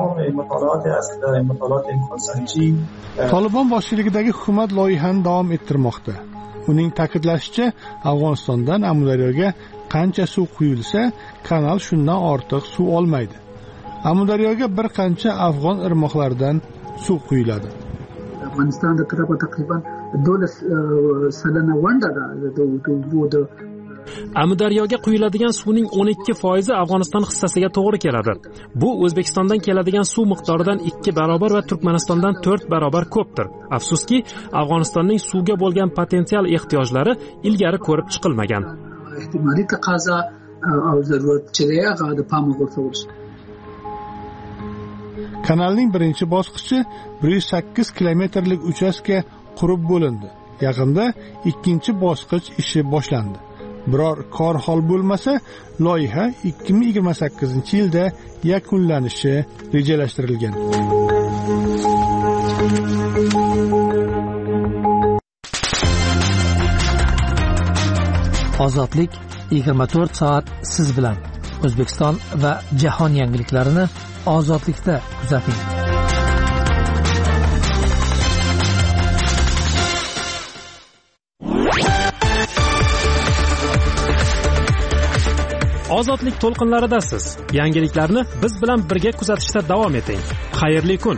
Tolibon boshchiligidagi hukumat loyihani davom ettirmoqda. Uning ta'kidlashicha, Afg'onistondan Amudaryoga qancha suv quyilsa, kanal shundan ortiq suv olmaydi. Amudaryoga bir qancha afg'on irmoqlaridan suv quyiladi.
Afg'onistonda taqriban 12 salana vanda
Amudaryoga quyiladigan suvning 12% Afg'oniston hissasiga to'g'ri keladi. Bu O'zbekistondan keladigan suv miqdoridan 2 barobar va Turkmanistondan 4 barobar ko'pdir. Afsuski, Afg'onistonning suvga bo'lgan potensial ehtiyojlari ilgari ko'rib chiqilmagan.
Ehtimoliy taqozo va zaruratchiga g'oda pamog'urtirish.
Kanalning birinchi bosqichi 108 kilometrlik uchastka qurib bo'lindi. Yaqinda ikkinchi bosqich ishi boshlandi. Biror kor hol bo'lmasa, loyiha 2028-yilda yakunlanishi rejalashtirilgan.
Ozodlik 24 soat siz bilan. O'zbekiston va jahon yangiliklarini Ozodlikda kuzating.
Ozodlik to'lqinlaridasiz. Yangiliklarni biz bilan birga kuzatishda davom eting. Xayrli kun.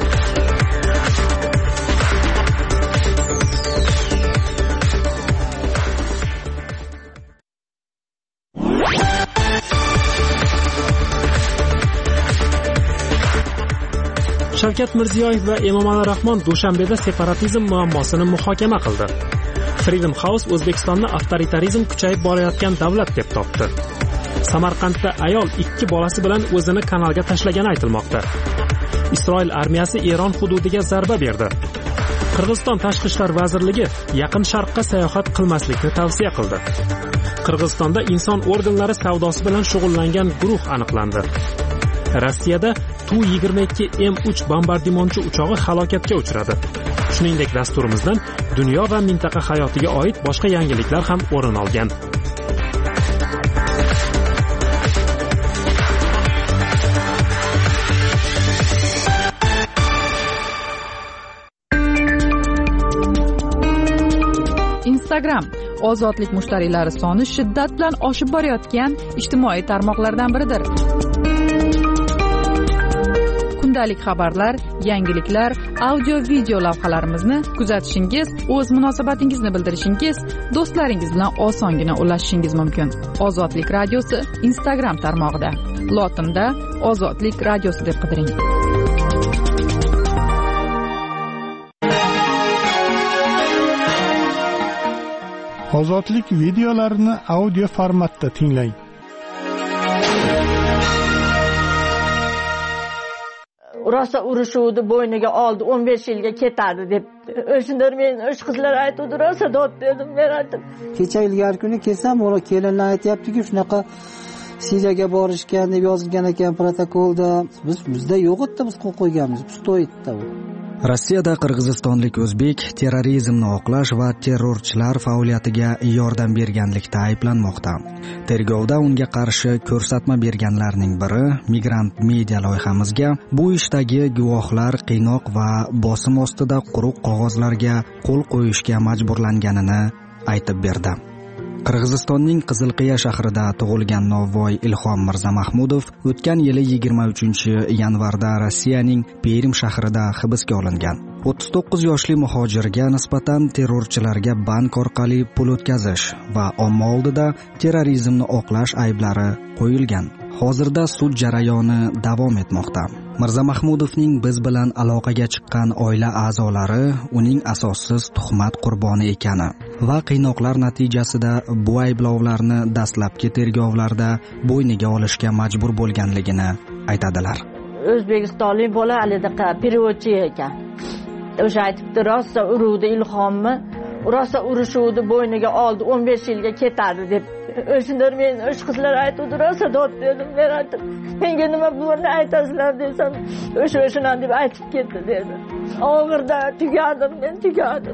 Shavkat Mirziyoyev va Emomali Rahmon Dushanbeda separatizm muammosini muhokama qildi. Freedom House O'zbekistonni avtoritarizm kuchayib borayotgan davlat deb topdi. Samarqandda ayol 2 bolasi bilan o'zini kanalga tashlagani aytilmoqda. Isroil armiyasi Eron hududiga zarba berdi. Qirg'iziston Tashqi ishlar vazirligi Yaqin Sharqqa sayohat qilmaslikni tavsiya qildi. Qirg'izistonda inson organlari savdosi bilan shug'ullangan guruh aniqlandi. Rossiyada Tu-22M3 bombardimonchi uchog'i halokatga uchradi. Shuningdek, dasturimizdan dunyo va mintaqa hayotiga oid boshqa yangiliklar ham o'rin olgan.
Instagram ozodlik mushtariylari soni shiddat bilan oshib borayotgan ijtimoiy tarmoqlardan biridir. Kundalik xabarlar, yangiliklar, audio-video lavhalarimizni kuzatishingiz, o'z munosabatingizni bildirishingiz, do'stlaringiz bilan osongina ulashishingiz mumkin. Ozodlik radiosi Instagram tarmog'ida. Lotinda Ozodlik radiosi deb qidiring.
Ozodlik videolarini audio formatda tinglang.
Rosa urushuvdi, bo'yniga oldi, 15 yilga ketadi deb. O'shandan men o'sha qizlar aytdi, rosa dod dedim, men aytdim.
Kecha ilgari kuni kelsam, o'la kelinlar aytayapti-ku, shunaqa Siriyaga borishgan deb yozilgan ekan protokolda. Bizda yo'q edi, biz qo'yib qo'yganmiz, pustoyitda bu.
Rossiyada qirg'izistonlik o'zbek terrorizmni oqlash va terrorchilar faoliyatiga yordam berganlikda ayblanmoqda. Tergovda unga qarshi ko'rsatma berganlarning biri Migrant Media loyihamizga bu ishdagi guvohlar qiynoq va bosim ostida quruq qog'ozlarga qo'l qo'yishga majburlanganini aytib berdi. Qirg'izistonning Qizilqiya shahrida tug'ilgan novvoy Ilhom Mirzamahmudov o'tgan yili 23-yanvarda Rossiyaning Perm shahrida hibsga olingan. 39 yoshli muhojirga nisbatan terrorchilarga bank orqali pul o'tkazish va omma oldida terrorizmni oqlash ayblari qo'yilgan. Hozirda sud jarayoni davom etmoqda. Mirzamahmudovning biz bilan aloqaga chiqqan oila a'zolari uning asossiz tuhmat qurboni ekani va qiynoqlar natijasida bu ayblovlarni dastlabki tergovlarda bo'yniga olishga majbur bo'lganligini aytadilar.
O'zbekistonlik bola alidaqa переводчи ekan. O'sha aytibdi, rosa uruvdi Ilhomni, rosa urushuvdi, bo'yniga oldi, 15 yilga ketadi deb. O'shandan men o'sha qizlar aytdi, rosa dod dedim, men aytdim. Menga nima buni aytasizlar desam, o'sha deb aytib ketdi dedi. Og'irda tugadim, men tugadim.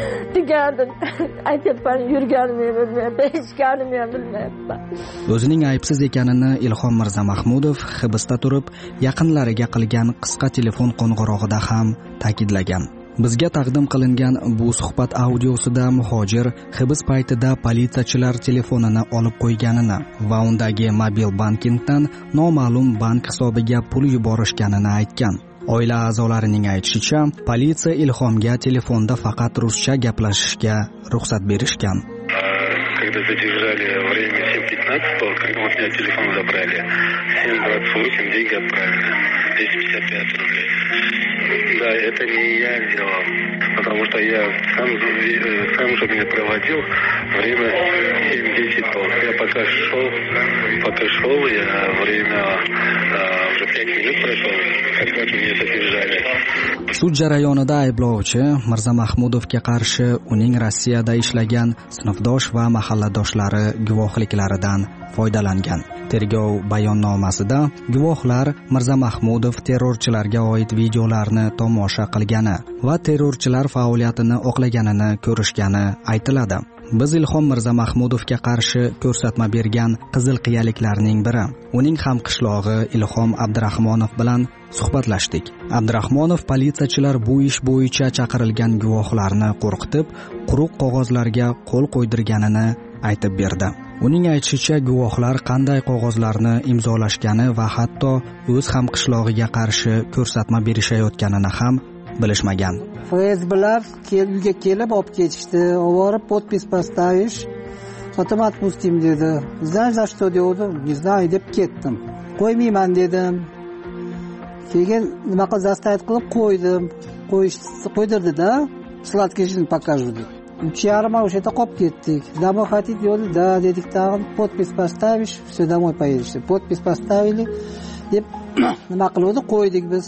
Aytibman, yurganimni bilmayapman, hechganimni ham bilmayapman.
O'zining aybsiz ekanini Ilhom Mirzamahmudov hibsda turib, yaqinlariga qilgan qisqa telefon qo'ng'irog'ida ham ta'kidlagan. Bizga taqdim qilingan bu suhbat audiosida muhojir hibs paytida politsiyachilar telefonini olib qo'yganini va undagi mobil bankingdan noma'lum bank hisobiga pul yuborishganini aytgan. Oila a'zolarining aytishicha, politsiya Ilhomga telefonda faqat ruscha gaplashishga ruxsat berishgan.
Когда задержали время 7:15, когда у меня телефон забрали, 7:28 деньги отправили, 255 рублей. Да, это не я делал, потому что я сам же меня проводил время 7:10. Я пока шел, я время уже 5 минут прошло, когда меня задержали.
Sud jarayonida ayblovchi Mirzamahmudovga qarshi uning Rossiyada ishlagan sinfdosh va mahalladoshlari guvohliklaridan foydalangan. Tergov bayonnomasida guvohlar Mirzamahmudov terrorchilarga oid videolarni tomosha qilgani va terrorchilar faoliyatini oqlaganini ko'rishgani aytiladi. Biz Ilhom Mirzamahmudovga qarshi ko'rsatma bergan qizilqiyaliklarning biri, uning hamqishlog'i Ilhom Abdurahmonov bilan suhbatlashdik. Abdurahmonov politsiyachilar bu ish bo'yicha chaqirilgan guvohlarni qo'rqitib, quruq qog'ozlarga qo'l qo'ydirganini aytib berdi. Uning aytishicha, guvohlar qanday qog'ozlarni imzolashgani va hatto o'z hamqishlog'iga qarshi ko'rsatma berishayotganini ham bilishmagan.
FSBlar uyga kelib olib ketishdi, oborib podpis поставишь, потом отпустим dedi. Знаешь, за что dedim? Не знаю deb ketdim. Qo'ymayman dedim. Keyin nima qilib zastavit qilib qo'ydim. Qo'ydirdi-da, sladkий жизнь покажу deb. 3,5 o'sha yerda qolib ketdik. Домой хотите? Dedi, да, dedik, tag'in podpis поставишь, все домой поедешь. Podpis поставили deb nima qildi, qo'ydik biz.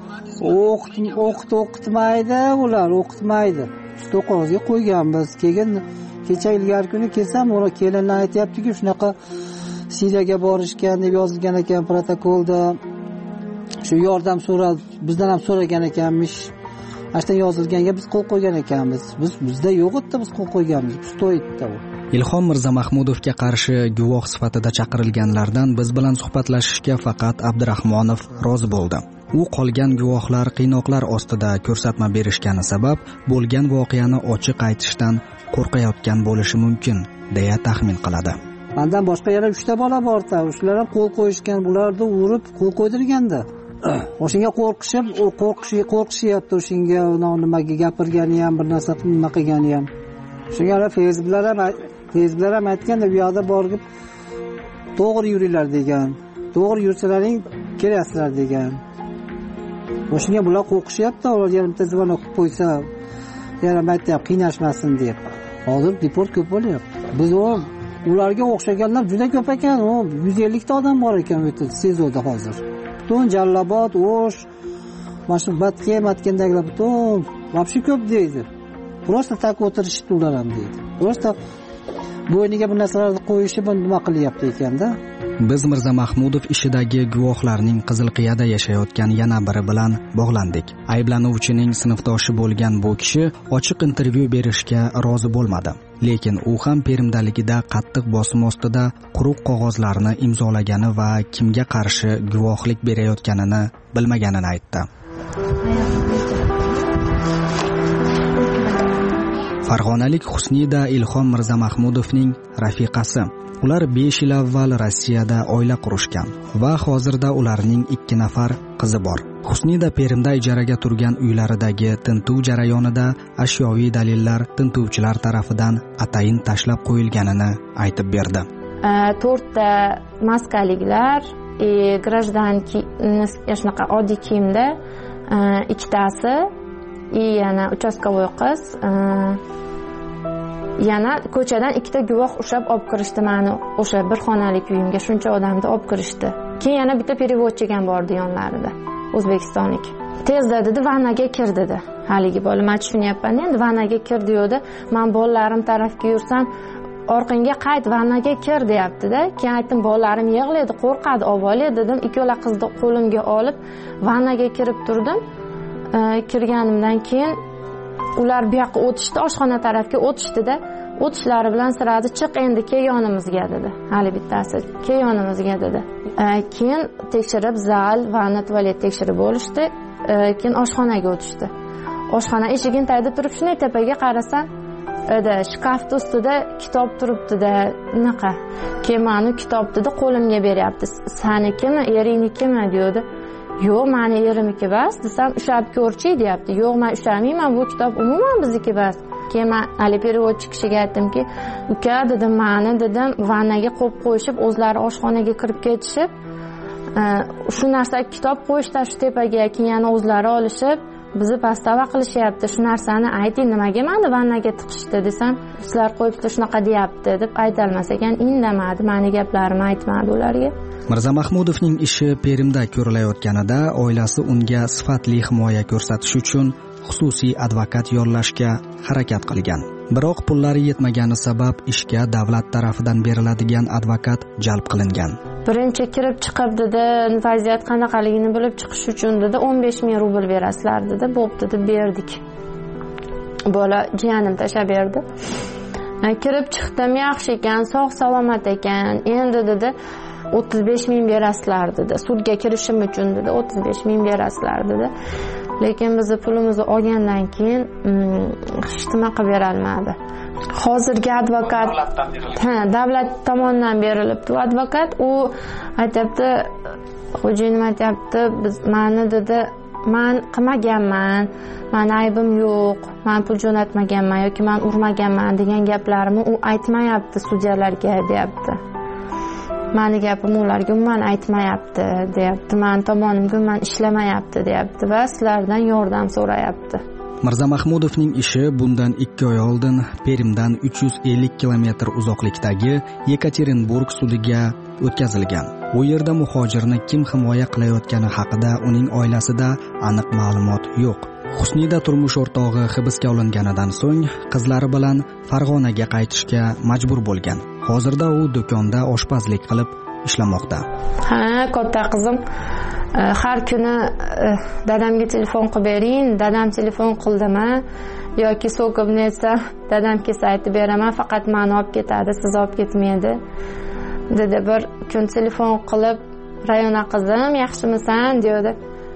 O'qitmaydi ular, o'qitmaydi. Shu qog'ozga qo'yganmiz. Keyin kecha ilgari kuni kelsam, ular kelinlar aytayaptiki, shunaqa Siriyaga borishgan deb yozilgan ekan protokolda. Shu yordam so'rab, bizdan ham so'ragan ekanmish. Ashta yozilganga biz qo'l qo'ygan ekanmiz. Bizda yo'q edi, biz qo'l qo'yganmiz. Stoyitda u.
Ilhom Mirzamahmudovga qarshi guvoh sifatida chaqirilganlardan biz bilan suhbatlashishga faqat Abdurahmonov rozi bo'ldi. U qolgan guvohlar qiynoqlar ostida ko'rsatma berishgani sabab bo'lgan voqeani ochiq aytishdan qo'rqayotgan bo'lishi mumkin, deya taxmin qiladi.
Mendan boshqa yana 3 ta bola bor-da, shular ham qo'l qo'yishgan, bularni urib qo'l qo'ydirganda. O'shinga qo'rqishyapti, o'shinga nimaga gapirgani ham, bir narsa nima qilgani ham. Shunga Facebooklar ham aytganda, bu yoqda borib to'g'ri yuringlar degan. To'g'ri yursalaring kelasizlar degan. O'shinga bular qo'rqishyapti, ular yarimta zvon o'qib qo'ysa, yarim aytib qiynashmasin deb. Hozir deport ko'p bo'lyapti. Biz ularga o'xshaganlar juda ko'p ekan, 150 ta odam bor ekan o'ta sezoda hozir. Butun Jallobod, O'sh, mana Batkendagilar butun вообще ko'p deydi. Просто tak o'tirishdi ular ham deydi. Просто bo'yniga bu narsalarni qo'yishi buni nima qilyapti ekanda.
Biz Mirzamahmudov ishidagi guvohlarning Qizilqiyada yashayotgan yana biri bilan bog'landik. Ayblanuvchining sinfdoshi bo'lgan bu kishi ochiq intervyu berishga rozi bo'lmadi. Lekin u ham Perimdaligida qattiq bosim ostida quruq qog'ozlarni imzolagani va kimga qarshi guvohlik berayotganini bilmaganini aytdi. Farg'onalik Husnida Ilhom Mirzamahmudovning rafiqasi. Ular 5 yil avval Rossiyada oila qurishgan va hozirda ularning 2 nafar qizi bor. Husnida Perimda ijaraga turgan uylaridagi tintuv jarayonida ashyoviy dalillar tintuvchilar tarafidan atayin tashlab qo'yilganini aytib berdi.
4 ta maskaliklar, grajdanki shunaqa oddiy kiyimda, ikkitasi yana uchastkovoy qiz, yana ko'chadan 2 ta guvoh ushlab olib kirishdi meni o'sha bir xonalik uyimga, shuncha odamni olib kirishdi. Keyin yana bitta переводчик ham bordi yonlarida, o'zbekistonlik. Tezda dedi, vanaga kir dedi. Haligi bola, men tushunyapman endi, vanaga kir deydi. Men bolalarim tarafga yursam, orqangga qayt, vanaga kir deyapti-da. Keyin aytdim, bolalarim yig'laydi, qo'rqadi, avvalo dedim. Ikkola qizni qo'limga olib vanaga kirib turdim. Kirganimdan keyin ular bu yoqqa o'tishdi, oshxona tarafga o'tishdi-da. O'tishlari bilan siradi, chiq endi kel yonimizga dedi. Hali bittasi, kel yonimizga dedi. Keyin tekshirib zal, vana, tualet tekshirib bo'lishdi. Keyin oshxonaga o'tishdi. Oshxona eshigini tagida turib, shunday tepaga qarasam, shkafning ustida kitob turibdi-da, unaqa. Keyin meni kitobni qo'limga beryapti. Sanikimi, eringniki?mi deydi. Yo'q, meni erimniki emas, desam, ushlab ko'rchi deyapti. Yo'q, men ushlamayman, bu kitob umuman bizniki emas. Keyin men hali переводчик kishiga aytdimki, uka dedim, meni dedim, vannaga qo'yib qo'yishib, o'zlari oshxonaga kirib ketishib, shu narsa kitob qo'yishda shu tepaga, keyin yana o'zlari olishib, bizni pastava qilishyapti. Shu narsani ayting, nimaga meni vannaga tiqishdi desam, sizlar qo'yibdi shunaqa deyapti deb aytolmas ekan, indamadi, meni gaplarimni aytmadi ularga.
Mirzamahmudovning ishi Perimda ko'rilayotganida oilasi unga sifatli himoya ko'rsatish uchun xususiy advokat yollashga harakat qilgan. Biroq pullari yetmagani sabab ishga davlat tarafidan beriladigan advokat jalb qilingan.
Birinchi kirib chiqib dedi, vaziyat qanaqaligini bilib chiqish uchun dedi 15,000 rubl berasizlar dedi. Bo'pti deb berdik. Bola jiyanim tashlab berdi. Kirib chiqdim, yaxshi ekan, sog' salomat ekan. Endi dedi 35,000 berasizlar dedi. Sudga kirishim uchun dedi 35,000 berasizlar dedi. lekin bizni pulimizni olgandan keyin hech nima qilib bera olmadi. Hozirgi advokat davlat tomonidan berilibdi. Advokat u aytibdi, xo'jayinim aytibdi, meni dedi, men qilmaganman, meni aybim yo'q, men pul jo'natmaganman yoki men urmaganman degan gaplarimni u aytmayapti sudyalarga, deyapti. Meni gapim ularga umuman aytmayapti, deyapti. Men tomonimga men ishlamayapti, deyapti va sizlardan yordam so'rayapti.
Mirzamahmudovning ishi bundan 2 oy oldin Perimdan 350 kilometr uzoqlikdagi Yekaterinburg sudiga o'tkazilgan. U yerda muhojirni kim himoya qilayotgani haqida uning oilasida aniq ma'lumot yo'q. Husnida turmush o'rtog'i hibsga olinganidan so'ng qizlari bilan Farg'onaga qaytishga majbur bo'lgan. Hozirda u do'konda oshpazlik qilib ishlamoqda.
Ha, katta qizim har kuni dadamga telefon qilib bering, dadam telefon qildimi yoki so'kib nesa dadam kelsa aytib beraman, faqat meni olib ketadi, siz olib ketmaydi dedi. Bir kun telefon qilib, Rayona qizim, yaxshimisan dedi.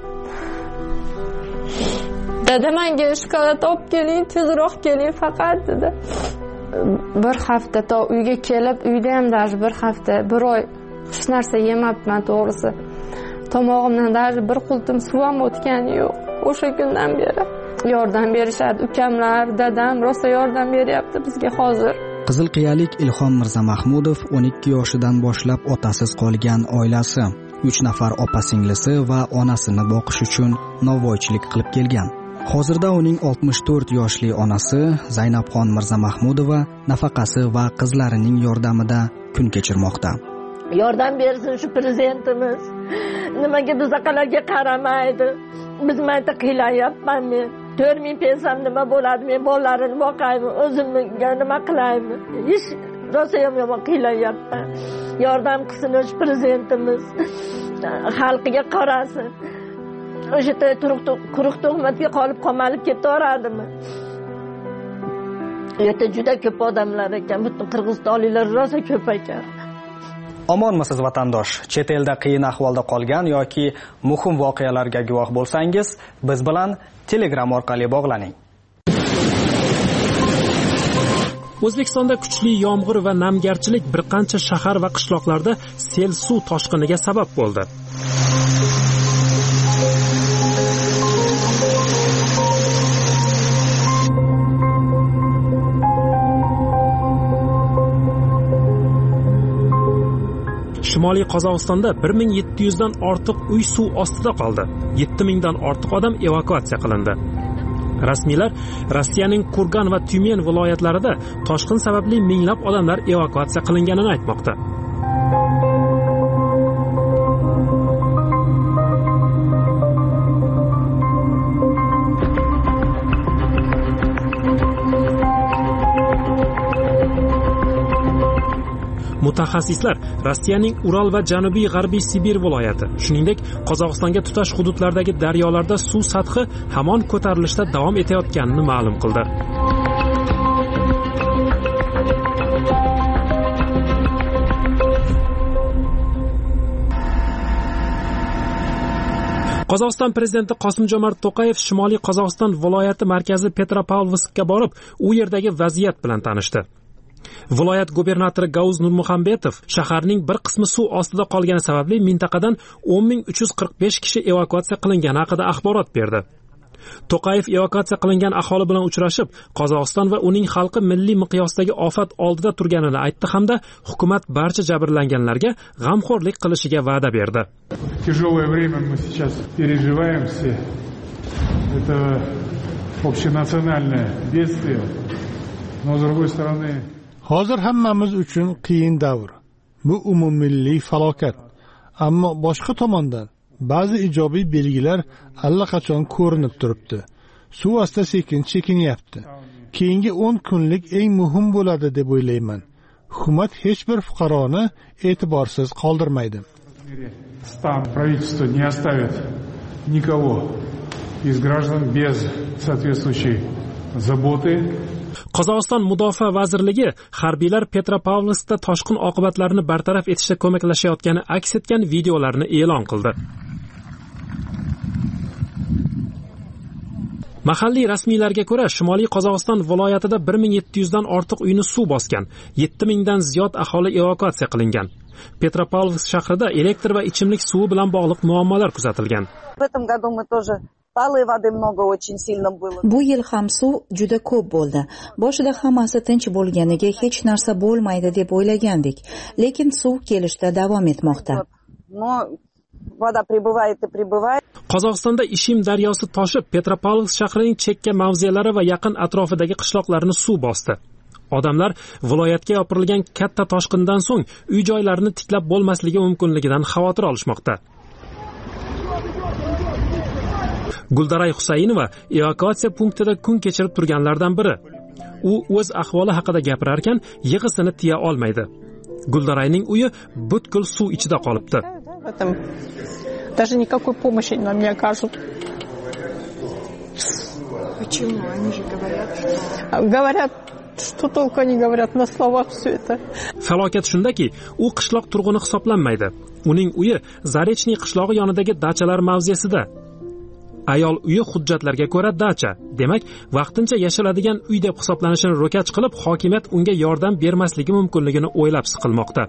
Dada menga shokolad olib keling, tezroq keling faqat dedi. Bir hafta to uyga kelib, uyda ham даже bir hafta, bir oy hech narsa yemabman to'g'risi. Tomog'imdan даже bir qultum suv ham o'tgani yo'q. O'sha kundan beri yordam berishadi. Ukamlar, dadam rosa yordam beryapti bizga hozir.
Qizilqiyalik Ilhom Mirzamahmudov 12 yoshidan boshlab otasiz qolgan oilasi, 3 nafar opa-singlisi va onasini boqish uchun novvoychilik qilib kelgan. Hozirda uning 64 yoshli onasi Zaynabxon Mirzamahmudova nafaqasi va qizlarining yordamida kun kechirmoqda.
Yordam bersin shu prezidentimiz. Nimaga bizaqalarga qaramaydi? Biz mayta qilayapman men. 4000 pensiyam nima bo'ladi? Men bolalarimni boqaymi? O'zimga nima qilaymi? Hech rosa yomon qilayapman. Yordam qilsin shu prezidentimiz. Xalqiga qarasin. O'sha quruq tuhmatga qolib qamalib ketaveradimi? Yerda juda ko'p odamlar ekan, butun qirg'izistonliklar rosa ko'p ekan.
Omonmisiz vatandosh? Chet elda qiyin ahvolda qolgan yoki muhim voqealarga guvoh bo'lsangiz, biz bilan Telegram orqali bog'laning.
O'zbekistonda kuchli yomg'ir va namgarchilik bir qancha shahar va qishloqlarda sel suv toshqiniga sabab bo'ldi. Shimoliy Qozog'istonda 1700 dan ortiq uy suv ostida qoldi. 7000 dan ortiq odam evakuatsiya qilindi. Rasmiylar Rossiyaning Kurgan va Tyumen viloyatlarida toshqin sababli minglab odamlar evakuatsiya qilinganini aytmoqda. Mutaxassislar Rossiyaning Ural va Janubiy G'arbiy Sibir viloyati, shuningdek Qozog'istonga tutash hududlardagi daryolarda suv sathi hamon ko'tarilishda davom etayotganini ma'lum qildi. Qozog'iston prezidenti Qosim-Jomart To'qayev Shimoliy Qozog'iston viloyati markazi Petropavlovskga borib, u yerdagi vaziyat bilan tanishdi. Viloyat gubernatori Gavuz Nurmuhammedov shaharning bir qismi suv ostida qolgani sababli mintaqadan 10345 kishi evakuatsiya qilingani haqida axborot berdi. To'qayev evakuatsiya qilingan aholi bilan uchrashib, Qozog'iston va uning xalqi milliy miqyosdagi ofat oldida turganini aytdi hamda hukumat barcha jabrlanganlarga g'amxo'rlik qilishiga va'da berdi.
Тяжелое время мы сейчас переживаем все. Это общенациональное бедствие. Но с другой стороны,
hozir hammamiz uchun qiyin davr. Bu umummilliy falokat. Ammo boshqa tomondan ba'zi ijobiy belgilar allaqachon ko'rinib turibdi. Suv asta sekin chekinyapti. Keyingi 10 kunlik eng muhim bo'ladi deb o'ylayman. Hukumat hech bir fuqaroni e'tiborsiz qoldirmaydi.
Стан правительство не оставит никого из граждан без соответствующей заботы.
Qozog'iston Mudofaa vazirligi harbiylar Petropavlovskda toshqin oqibatlarini bartaraf etishda ko'maklashayotgani aks etgan videolarni e'lon qildi. Mahalliy rasmiylarga ko'ra, Shimoliy Qozog'iston viloyatida 1700 dan ortiq uyni suv bosgan, 7000 dan ziyod aholi evakuatsiya qilingan. Petropavlovsk shahrida elektr va ichimlik suvi bilan bog'liq muammolar kuzatilgan.
Bu yil ham suv juda ko'p bo'ldi. Boshida hammasi tinch bo'lganiga hech narsa bo'lmaydi deb o'ylagandik, lekin suv kelishda davom etmoqda.
Qozog'istonda Ishim daryosi toshib, Petropavlovsk shahrining chekka mavzelari va yaqin atrofidagi qishloqlarni suv bosdi. Odamlar viloyatga yopirilgan katta toshqindan so'ng uy-joylarini tiklab bo'lmasligi mumkinligidan xavotir olishmoqda. Guldaray Husaynova evakuatsiya punktida kun kechirib turganlardan biri. U o'z ahvoli haqida gapirar ekan, yig'isini tiya olmaydi. Guldarayning uyi butkul suv ichida qolibdi.
Даже никакой помощи нам не окажут.
Почему? Они же говорят,
что... Говорят, что только они говорят на словах все это.
Falokat shundaki, u qishloq turg'uni hisoblanmaydi. Uning uyi Zarechniy qishlog'i yonidagi dachalar mavzesida. Ayol uyi hujjatlarga ko'ra dacha, demak, vaqtincha yashiladigan uy deb hisoblanishini ro'kach qilib, hokimiyat unga yordam bermasligi mumkinligini o'ylab siqilmoqda.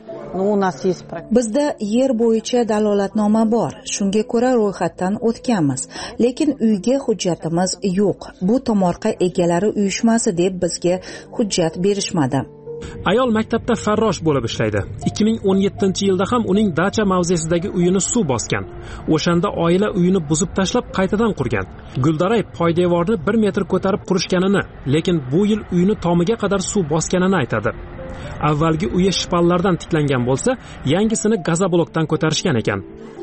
Bizda yer bo'yicha dalolatnoma bor. Shunga ko'ra ro'yxatdan o'tganmiz, lekin uyga hujjatimiz yo'q. Bu tomorqa egalari uyushmasi deb bizga hujjat berishmadi.
Ayol maktabda farrosh bo'lib ishlaydi. 2017-yilda ham uning dacha mavzesidagi uyini suv bosgan. O'shanda oila uyini buzib tashlab qaytadan qurgan. Guldaray poydevorni 1 metr ko'tarib qurishganini, lekin bu yil uyini tomiga qadar suv bosganini aytadi. Avvalgi uyi shpallardan tiklangan bo'lsa, yangisini gazoblokdan ko'tarishgan ekan.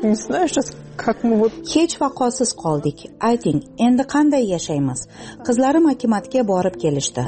Hech vaqosiz qoldik. Ayting, endi qanday yashaymiz? Qizlarim hukumatga borib kelishdi.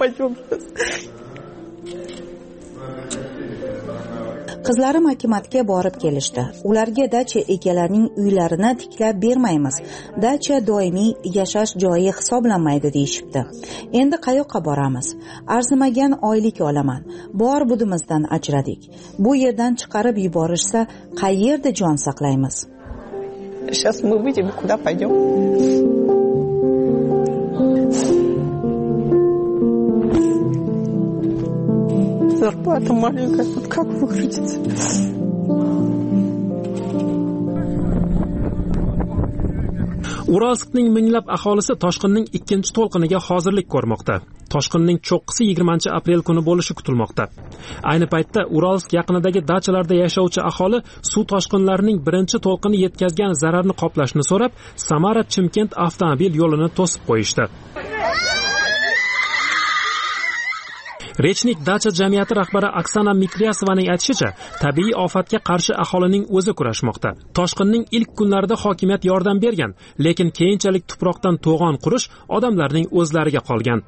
Qizlarim hukumatga borib kelishdi. Ularga dacha egalarining uylarini tiklab bermaymiz. Dacha doimiy yashash joyi hisoblanmaydi deyishibdi. Endi qayoqqa boramiz? Arzimagan oylik olaman. Bor budimizdan ajradik. Bu yerdan chiqarib yuborishsa, qayerda jon saqlaymiz?
Сейчас мы выйдем, куда пойдем? Зарплата маленькая, тут как выкрутиться?
Uralskning minglab aholisi toshqinning ikkinchi to'lqiniga hozirlik ko'rmoqda. Toshqinning cho'qqisi 20-aprel kuni bo'lishi kutilmoqda. Ayni paytda Uralsk yaqinidagi dachalarda yashovchi aholi suv toshqinlarining birinchi to'lqini yetkazgan zararni qoplashni so'rab, Samara-Chimkent avtomobil yo'lini to'sib qo'yishdi. Rechnik dacha jamiyati rahbari Oksana Mikryasovaning aytishicha, tabiiy ofatga qarshi aholining o'zi kurashmoqda. Toshqinning ilk kunlarida hokimiyat yordam bergan, lekin keyinchalik tuproqdan to'g'on qurish odamlarning o'zlariga qolgan.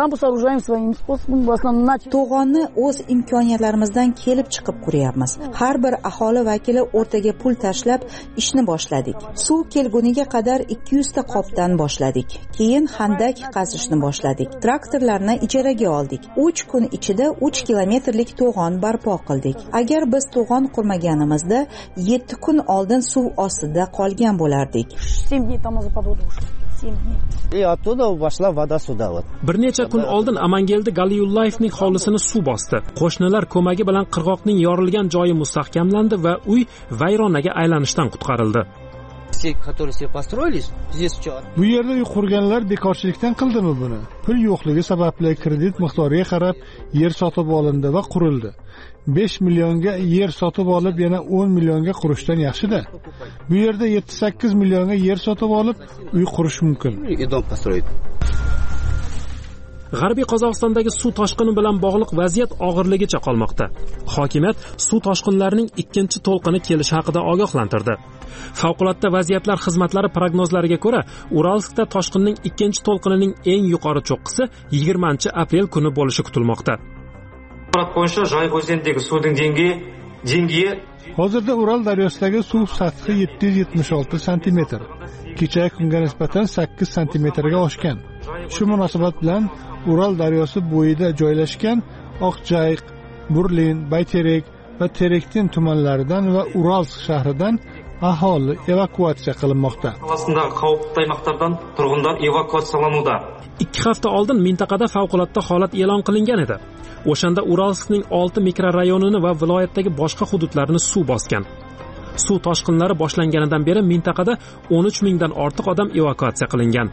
To'g'onni o'z imkoniyatlarimizdan kelib chiqib quryapmiz. Har bir aholi vakili o'rtaga pul tashlab ishni boshladik. Suv kelguniga qadar 200 ta qopdan boshladik. Keyin xandak qazishni boshladik. Traktorlarni ijaraga oldik. 3 kun ichida 3 kilometrlik to'g'on barpo qildik. Agar biz to'g'on qurmaganimizda 7 kun oldin suv ostida qolgan bo'lardik.
Bir necha kun oldin Amangeldi Galiyullayevning hovlisini suv bosdi. Qo'shnilar ko'magi bilan qirg'oqning yorilgan joyi mustahkamlandi va uy vayronaga aylanishdan qutqarildi.
Bu yerda uy qurganlar bekorchilikdan qildimi buni? Pul yo'qligi sababli kredit miqdoriga qarab yer sotib olindi va qurildi. 5 millionga yer sotib olib yana 10 millionga qurishdan yaxshi-da. Bu yerda 7-8 millionga yer sotib olib uy qurish mumkin.
G'arbiy Qozog'istondagi suv toshqini bilan bog'liq vaziyat og'irligicha qolmoqda. Hokimiyat suv toshqinlarining ikkinchi to'lqini kelishi haqida ogohlantirdi. Favqulodda vaziyatlar xizmatlari prognozlariga ko'ra, Uralskda toshqinning ikkinchi to'lqinining eng yuqori cho'qqisi 20-aprel kuni bo'lishi kutilmoqda.
Hozirda Ural daryosidagi suv sathi 776 cm. Kechagi kunga nisbatan 8 cm ga oshgan. Shu munosabat bilan Ural daryosi bo'yida joylashgan Oqjayiq, Burlin, Bayterek va Terektin tumanlaridan va Uralsk shahridan aholi evakuatsiya qilinmoqda.
Aslında қауіпті аймақтардан тұрғындар evakuatsiyalanуда.
2 hafta oldin mintaqada favqulodda holat e'lon qilingan edi. O'shanda Uralskning 6 mikrorayonini va viloyatdagi boshqa hududlarni suv bosgan. Suv toshqinlari boshlanganidan beri mintaqada 13 mingdan ortiq odam evakuatsiya qilingan.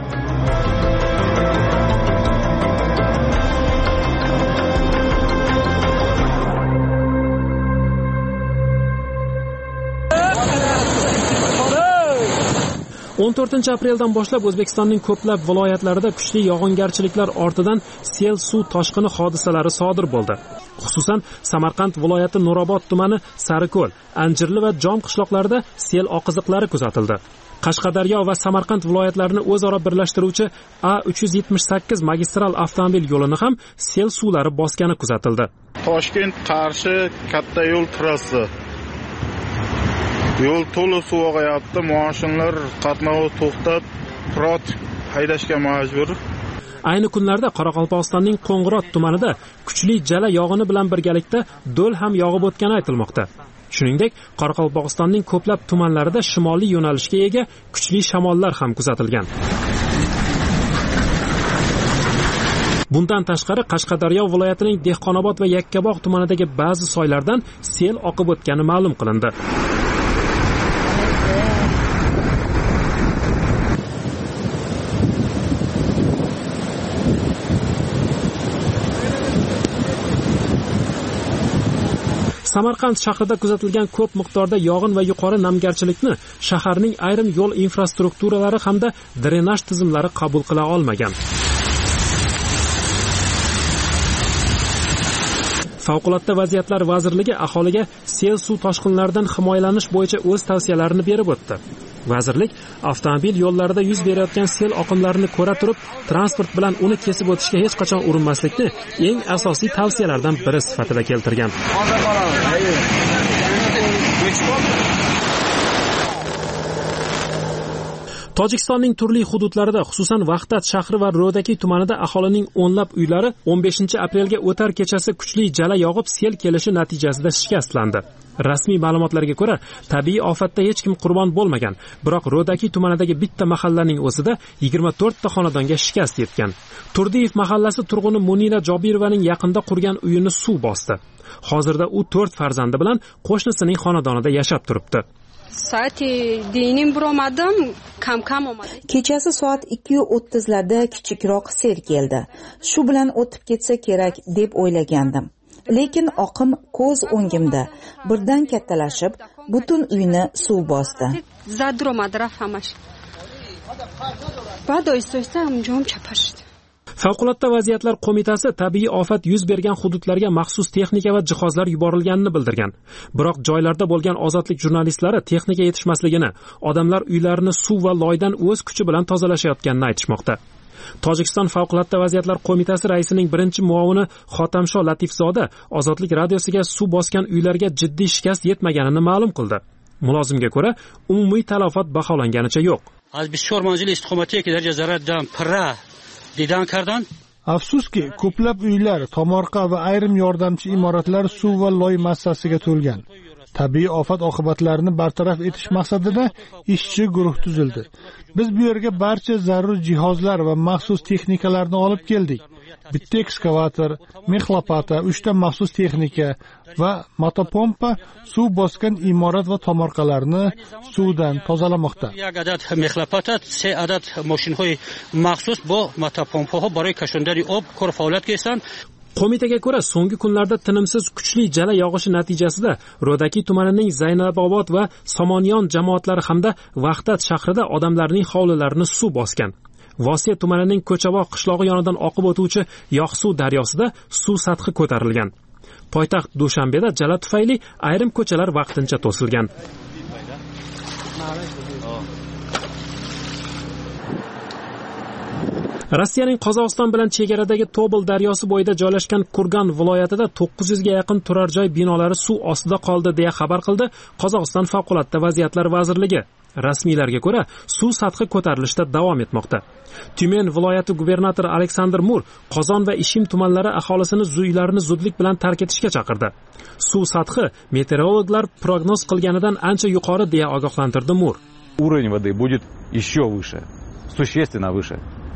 On 14 apreldan boshlab O'zbekistonning ko'plab viloyatlarida kuchli yog'ingarchiliklar ortidan sel suv toshqini hodisalari sodir bo'ldi. Xususan, Samarqand viloyati Nurobod tumani Sariko'l, Anjirli va Jom qishloqlarida sel oqiziqlari kuzatildi. Qashqadaryo va Samarqand viloyatlarini o'zaro birlashtiruvchi A378 magistral avtomobil yo'lini ham sel suvlari bosgani kuzatildi.
Toshkent Qarshi katta yo'l trassi. Yo'l to'liq suv og'ayapti, mashinalar qatnovi to'xtab, pirot haydashga majbur.
Ayni kunlarda Qoraqalpog'istonning Qo'ng'irot tumanida kuchli jala yog'ini bilan birgalikda do'l ham yog'ib o'tgani aytilmoqda. Shuningdek, Qoraqalpog'istonning ko'plab tumanlarida shimoliy yo'nalishga ega kuchli shamollar ham kuzatilgan. Bundan tashqari Qashqadaryo viloyatining Dehqonobod va Yakkabog' tumanidagi ba'zi soylardan sel oqib o'tgani ma'lum qilindi. Samarqand shahrida kuzatilgan ko'p miqdorda yog'in va yuqori namgarchilikni shaharning ayrim yo'l infrastrukturalari hamda drenaj tizimlari qabul qila olmagan. Favqulodda vaziyatlar vazirligi aholiga sel suv toshqinlaridan himoyalanish bo'yicha o'z tavsiyalarini berib o'tdi. Vazirlik avtomobil yo'llarida yuz berayotgan sel oqimlarini ko'ra turib, transport bilan uni kesib o'tishga hech qachon urinmaslikni eng asosiy tavsiyalardan biri sifatida keltirgan. Tojikistonning turli hududlarida, xususan Vahdat shahri va Ro'daki tumanida aholining o'nlab uylari 15 aprelga o'tar kechasi kuchli jala yog'ib sel kelishi natijasida shikastlandi. Rasmiy ma'lumotlarga ko'ra, tabiiy ofatda hech kim qurbon bo'lmagan, biroq Ro'daki tumanidagi bitta mahallaning o'zida 24 ta xonadonga shikast yetgan. Turdiyev mahallasi turg'uni Munira Jobirovaning yaqinda qurgan uyini suv bosdi. Hozirda u 4 farzandi bilan qo'shnisining xonadonida yashab turibdi.
Kechasi soat 2:30 larda kichikroq sel keldi. Shu bilan o'tib ketsa kerak deb o'ylagandim. Lekin oqim ko'z o'ngimda birdan kattalashib, butun uyni suv bosdi.
Favqulodda vaziyatlar qo'mitasi tabiiy ofat yuz bergan hududlarga maxsus texnika va jihozlar yuborilganini bildirgan. Biroq joylarda bo'lgan ozodlik jurnalistlari texnika yetishmasligini, odamlar uylarini suv va loydan o'z kuchi bilan tozalashayotganini aytishmoqda. Tojikiston favqulodda vaziyatlar qo'mitasi raisining birinchi muovini Xotamsho Latifzoda Ozodlik radiosiga suv bosgan uylarga jiddiy shikast yetmaganini ma'lum qildi. Mulozimga ko'ra, umumiy talafot baholanganicha yo'q.
Afsuski, ko'plab uylar, tomorqa va ayrim yordamchi imoratlar suv va loy massasiga to'lgan. Tabiiy ofat oqibatlarini bartaraf etish maqsadida ishchi guruh tuzildi. Biz bu yerga barcha zarur jihozlar va maxsus texnikalarni olib keldik. Bitta ekskavator, mix lopata, 3 ta maxsus texnika va motopompa suv bosgan imorat va tomorqalarni suvdan tozalamoqda.
Qo'mitaga ko'ra, so'nggi kunlarda tinimsiz kuchli jala yog'ishi natijasida Ro'daki tumanining Zaynabobod va Somonyon jamoatlari hamda Vahdat shahrida odamlarning hovlilarini suv bosgan. Vosiya tumanining Ko'chabog' qishlog'i yonidan oqib o'tuvchi Yoqsuv daryosida suv sathi ko'tarilgan. Poytaxt Dushanbeda jala tufayli ayrim ko'chalar vaqtincha to'silgan. Rossiyaning Qozog'iston bilan chegaradagi Tobol daryosi bo'yida joylashgan Kurgan viloyatida 900 ga yaqin turar joy binolari suv ostida qoldi deya xabar qildi Qozog'iston favqulodda vaziyatlar vazirligi. Rasmiylarga ko'ra, suv sathi ko'tarilishda davom etmoqda. Tyumen viloyati gubernatori Aleksandr Mur Qozon va Ishim tumanlari aholisini uylarini zudlik bilan tark etishga chaqirdi. Suv sathi meteorologlar prognoz qilganidan ancha yuqori deya ogohlantirdi Mur.
Уровень воды будет еще выше, существенно выше.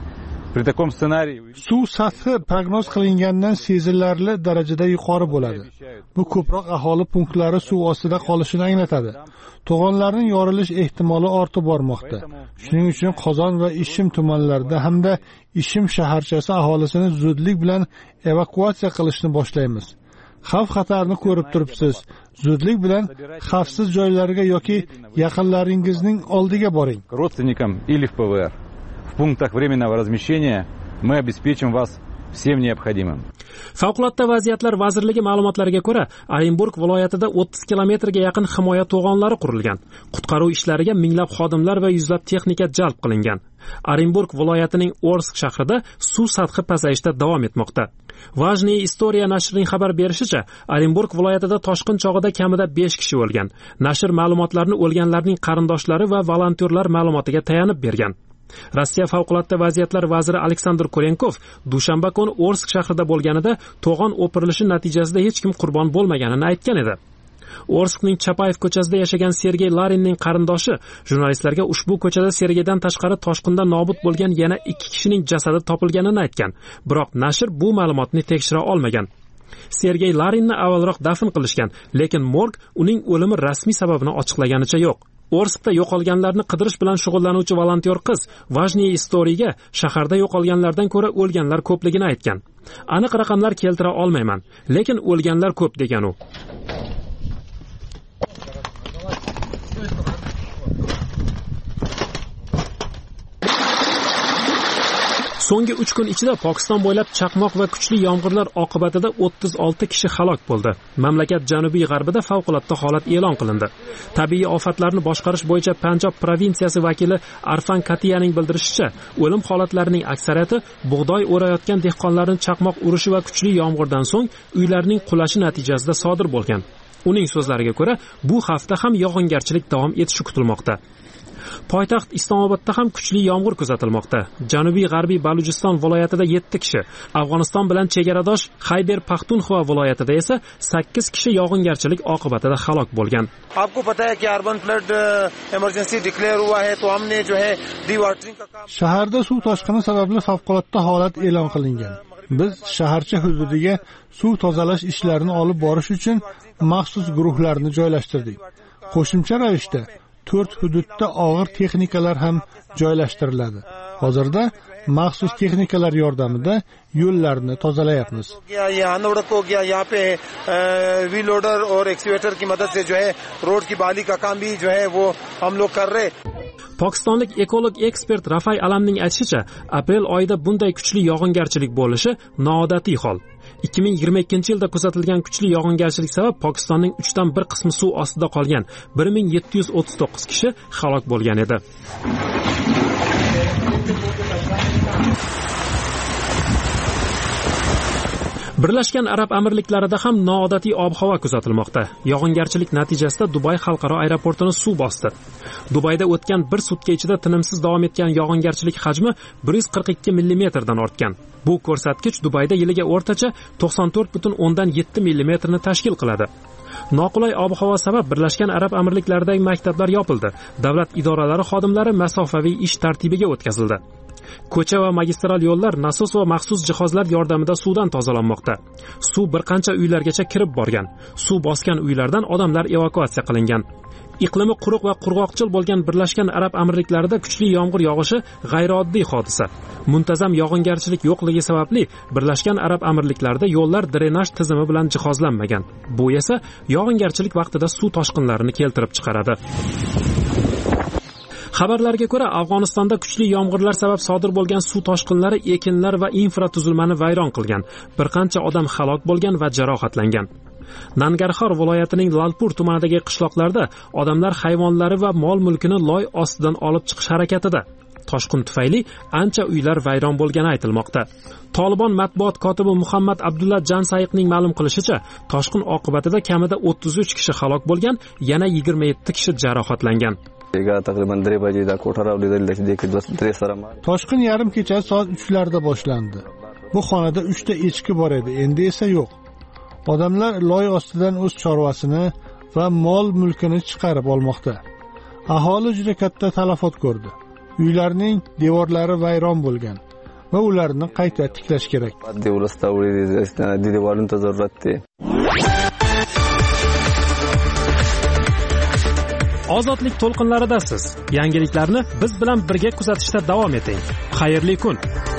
При таком сценарии
suv sathi prognoz qilingandan sezilarli darajada yuqori bo'ladi. Bu ko'proq aholi punktlari suv ostida qolishini anglatadi. To'g'onlarning yorilish ehtimoli ortib bormoqda. Shuning uchun Qozon va Ishim tumanlarida hamda Ishim shaharchasi aholisini zudlik bilan evakuatsiya qilishni boshlaymiz. Xavf-xatarni ko'rib turibsiz. Zudlik bilan xavfsiz joylarga yoki yaqinlaringizning oldiga boring.
Родственникам или в ПВР. В пунктах временного размещения мы обеспечим вас всем необходимым.
Favqulodda vaziyatlar vazirligi ma'lumotlariga ko'ra, Orenburg viloyatida 30 kilometrga yaqin himoya to'g'onlari qurilgan. Qutqaruv ishlariga minglab xodimlar va yuzlab texnika jalb qilingan. Orenburg viloyatining Orsk shahrida suv sathi pasayishda davom etmoqda. Vajniya Istoriya nashrining xabar berishicha, Orenburg viloyatida toshqin chog'ida kamida 5 kishi o'lgan. Nashr ma'lumotlarni o'lganlarning qarindoshlari va volontyorlar ma'lumotiga tayanib bergan. Rossiya favqulodda vaziyatlar vaziri Aleksandr Korenkov dushanba kuni Orsk shahrida bo'lganida to'g'on o'pirilishi natijasida hech kim qurbon bo'lmaganini aytgan edi. Orskning Chapayev ko'chasida yashagan Sergey Larinning qarindoshi jurnalistlarga ushbu ko'chada Sergeydan tashqari toshqinda nobud bo'lgan yana 2 kishining jasadi topilganini aytgan. Biroq nashr bu ma'lumotni tekshira olmagan. Sergey Larinni avvalroq dafn qilishgan, lekin morg uning o'limi rasmiy sababini ochiqlaganicha yo'q. Orskda yo'qolganlarni qidirish bilan shug'ullanuvchi volontyor qiz Vajniya Istoriyaga shaharda yo'qolganlardan ko'ra o'lganlar ko'pligini aytgan. Aniq raqamlar keltira olmayman, lekin o'lganlar ko'p degan u. So'nggi 3 kun ichida Pokiston bo'ylab chaqmoq va kuchli yomg'irlar oqibatida 36 kishi halok bo'ldi. Mamlakat janubiy-g'arbida favqulodda holat e'lon qilindi. Tabiiy ofatlarni boshqarish bo'yicha Panjob provinsiyasi vakili Arfan Katiyaning bildirishicha, o'lim holatlarining aksariyati bug'doy o'rayotgan dehqonlarning chaqmoq urishi va kuchli yomg'irdan so'ng uylarning qulashi natijasida sodir bo'lgan. Uning so'zlariga ko'ra, bu hafta ham yog'ingarchilik davom etishi kutilmoqda. Poytaxt Islomobodda ham kuchli yomg'ir kuzatilmoqda. Janubiy-g'arbiy Balujiston viloyatida 7 kishi, Afg'oniston bilan chegaradosh Xayber Paxtunxva viloyatida esa 8 kishi yog'ingarchilik oqibatida halok bo'lgan.
आपको पता है कि urban flood emergency declare हुआ है तो हमने जो है डिवाटरिंग का काम
shaharda suv toshqini sababli favqulodda holat e'lon qilingan. Biz shaharcha hududiga suv tozalash ishlarini olib borish uchun maxsus guruhlarni joylashtirdik. Qo'shimcha ravishda 4 hududda og'ir texnikalar ham joylashtiriladi. Hozirda maxsus texnikalar yordamida yo'llarni tozalayapmiz.
यहाँ पे wheel loader और एक्सकेवेटर की मदद से जो है रोड की बाली का काम भी जो है वो हम लोग कर रहे हैं.
Pokistonlik ekolog ekspert Rafay Alamning aytishicha, aprel oyida bunday kuchli yog'ingarchilik bo'lishi noodatiy hol. 2022-yilda kuzatilgan kuchli yog'ingarchilik sabab Pokistonning 3dan 1 qismi suv ostida qolgan. 1739 kishi halok bo'lgan edi. Birlashgan Arab Amirliklarida ham noodatiy ob-havo kuzatilmoqda. Yog'ingarchilik natijasida Dubay xalqaro aeroportini suv bosdi. Dubayda o'tgan bir sutka ichida tinimsiz davom etgan yog'ingarchilik hajmi 142 mm dan ortgan. Bu ko'rsatkich Dubayda yiliga o'rtacha 94,7 mm ni tashkil qiladi. Noqulay ob-havo sabab Birlashgan Arab Amirliklaridagi maktablar yopildi. Davlat idoralari xodimlari masofaviy ish tartibiga o'tkazildi. Ko'cha va magistral yo'llar nasos va maxsus jihozlar yordamida suvdan tozalanmoqda. Suv bir qancha uylargacha kirib borgan. Suv bosgan uylardan odamlar evakuatsiya qilingan. Iqlimi quruq va qurg'oqchil bo'lgan Birlashgan Arab Amirliklarida kuchli yomg'ir yog'ishi g'ayrioddiy hodisa. Muntazam yog'ingarchilik yo'qligi sababli Birlashgan Arab Amirliklarida yo'llar drenaj tizimi bilan jihozlanmagan. Bu esa yog'ingarchilik vaqtida suv toshqinlarini keltirib chiqaradi. Xabarlarga ko'ra, Afg'onistonda kuchli yomg'irlar sabab sodir bo'lgan suv toshqinlari ekinlar va infratuzilmani vayron qilgan. Bir qancha odam halok bo'lgan va jarohatlangan. Nangarxor viloyatining Lalpur tumanidagi qishloqlarda odamlar hayvonlari va mol-mulkini loy ostidan olib chiqish harakatida. toshqin tufayli ancha uylar vayron bo'lgani aytilmoqda. Tolibon matbuot kotibi Muhammad Abdulla Jansayqning ma'lum qilishicha, toshqin oqibatida kamida 33 kishi halok bo'lgan, yana 27 kishi jarohatlangan.
Toshqin yarim kecha soat 3larda boshlandi. Bu xonada 3 ta echki bor edi, endi esa yo'q. Odamlar loy ostidan o'z chorvasini va mol mulkini chiqarib olmoqda. Aholi juda katta talafot ko'rdi. Uylarning devorlari vayron bo'lgan va ularni qayta tiklash kerak.
Ozodlik to'lqinlaridasiz. Yangiliklarni biz bilan birga kuzatishda davom eting. Xayrli kun.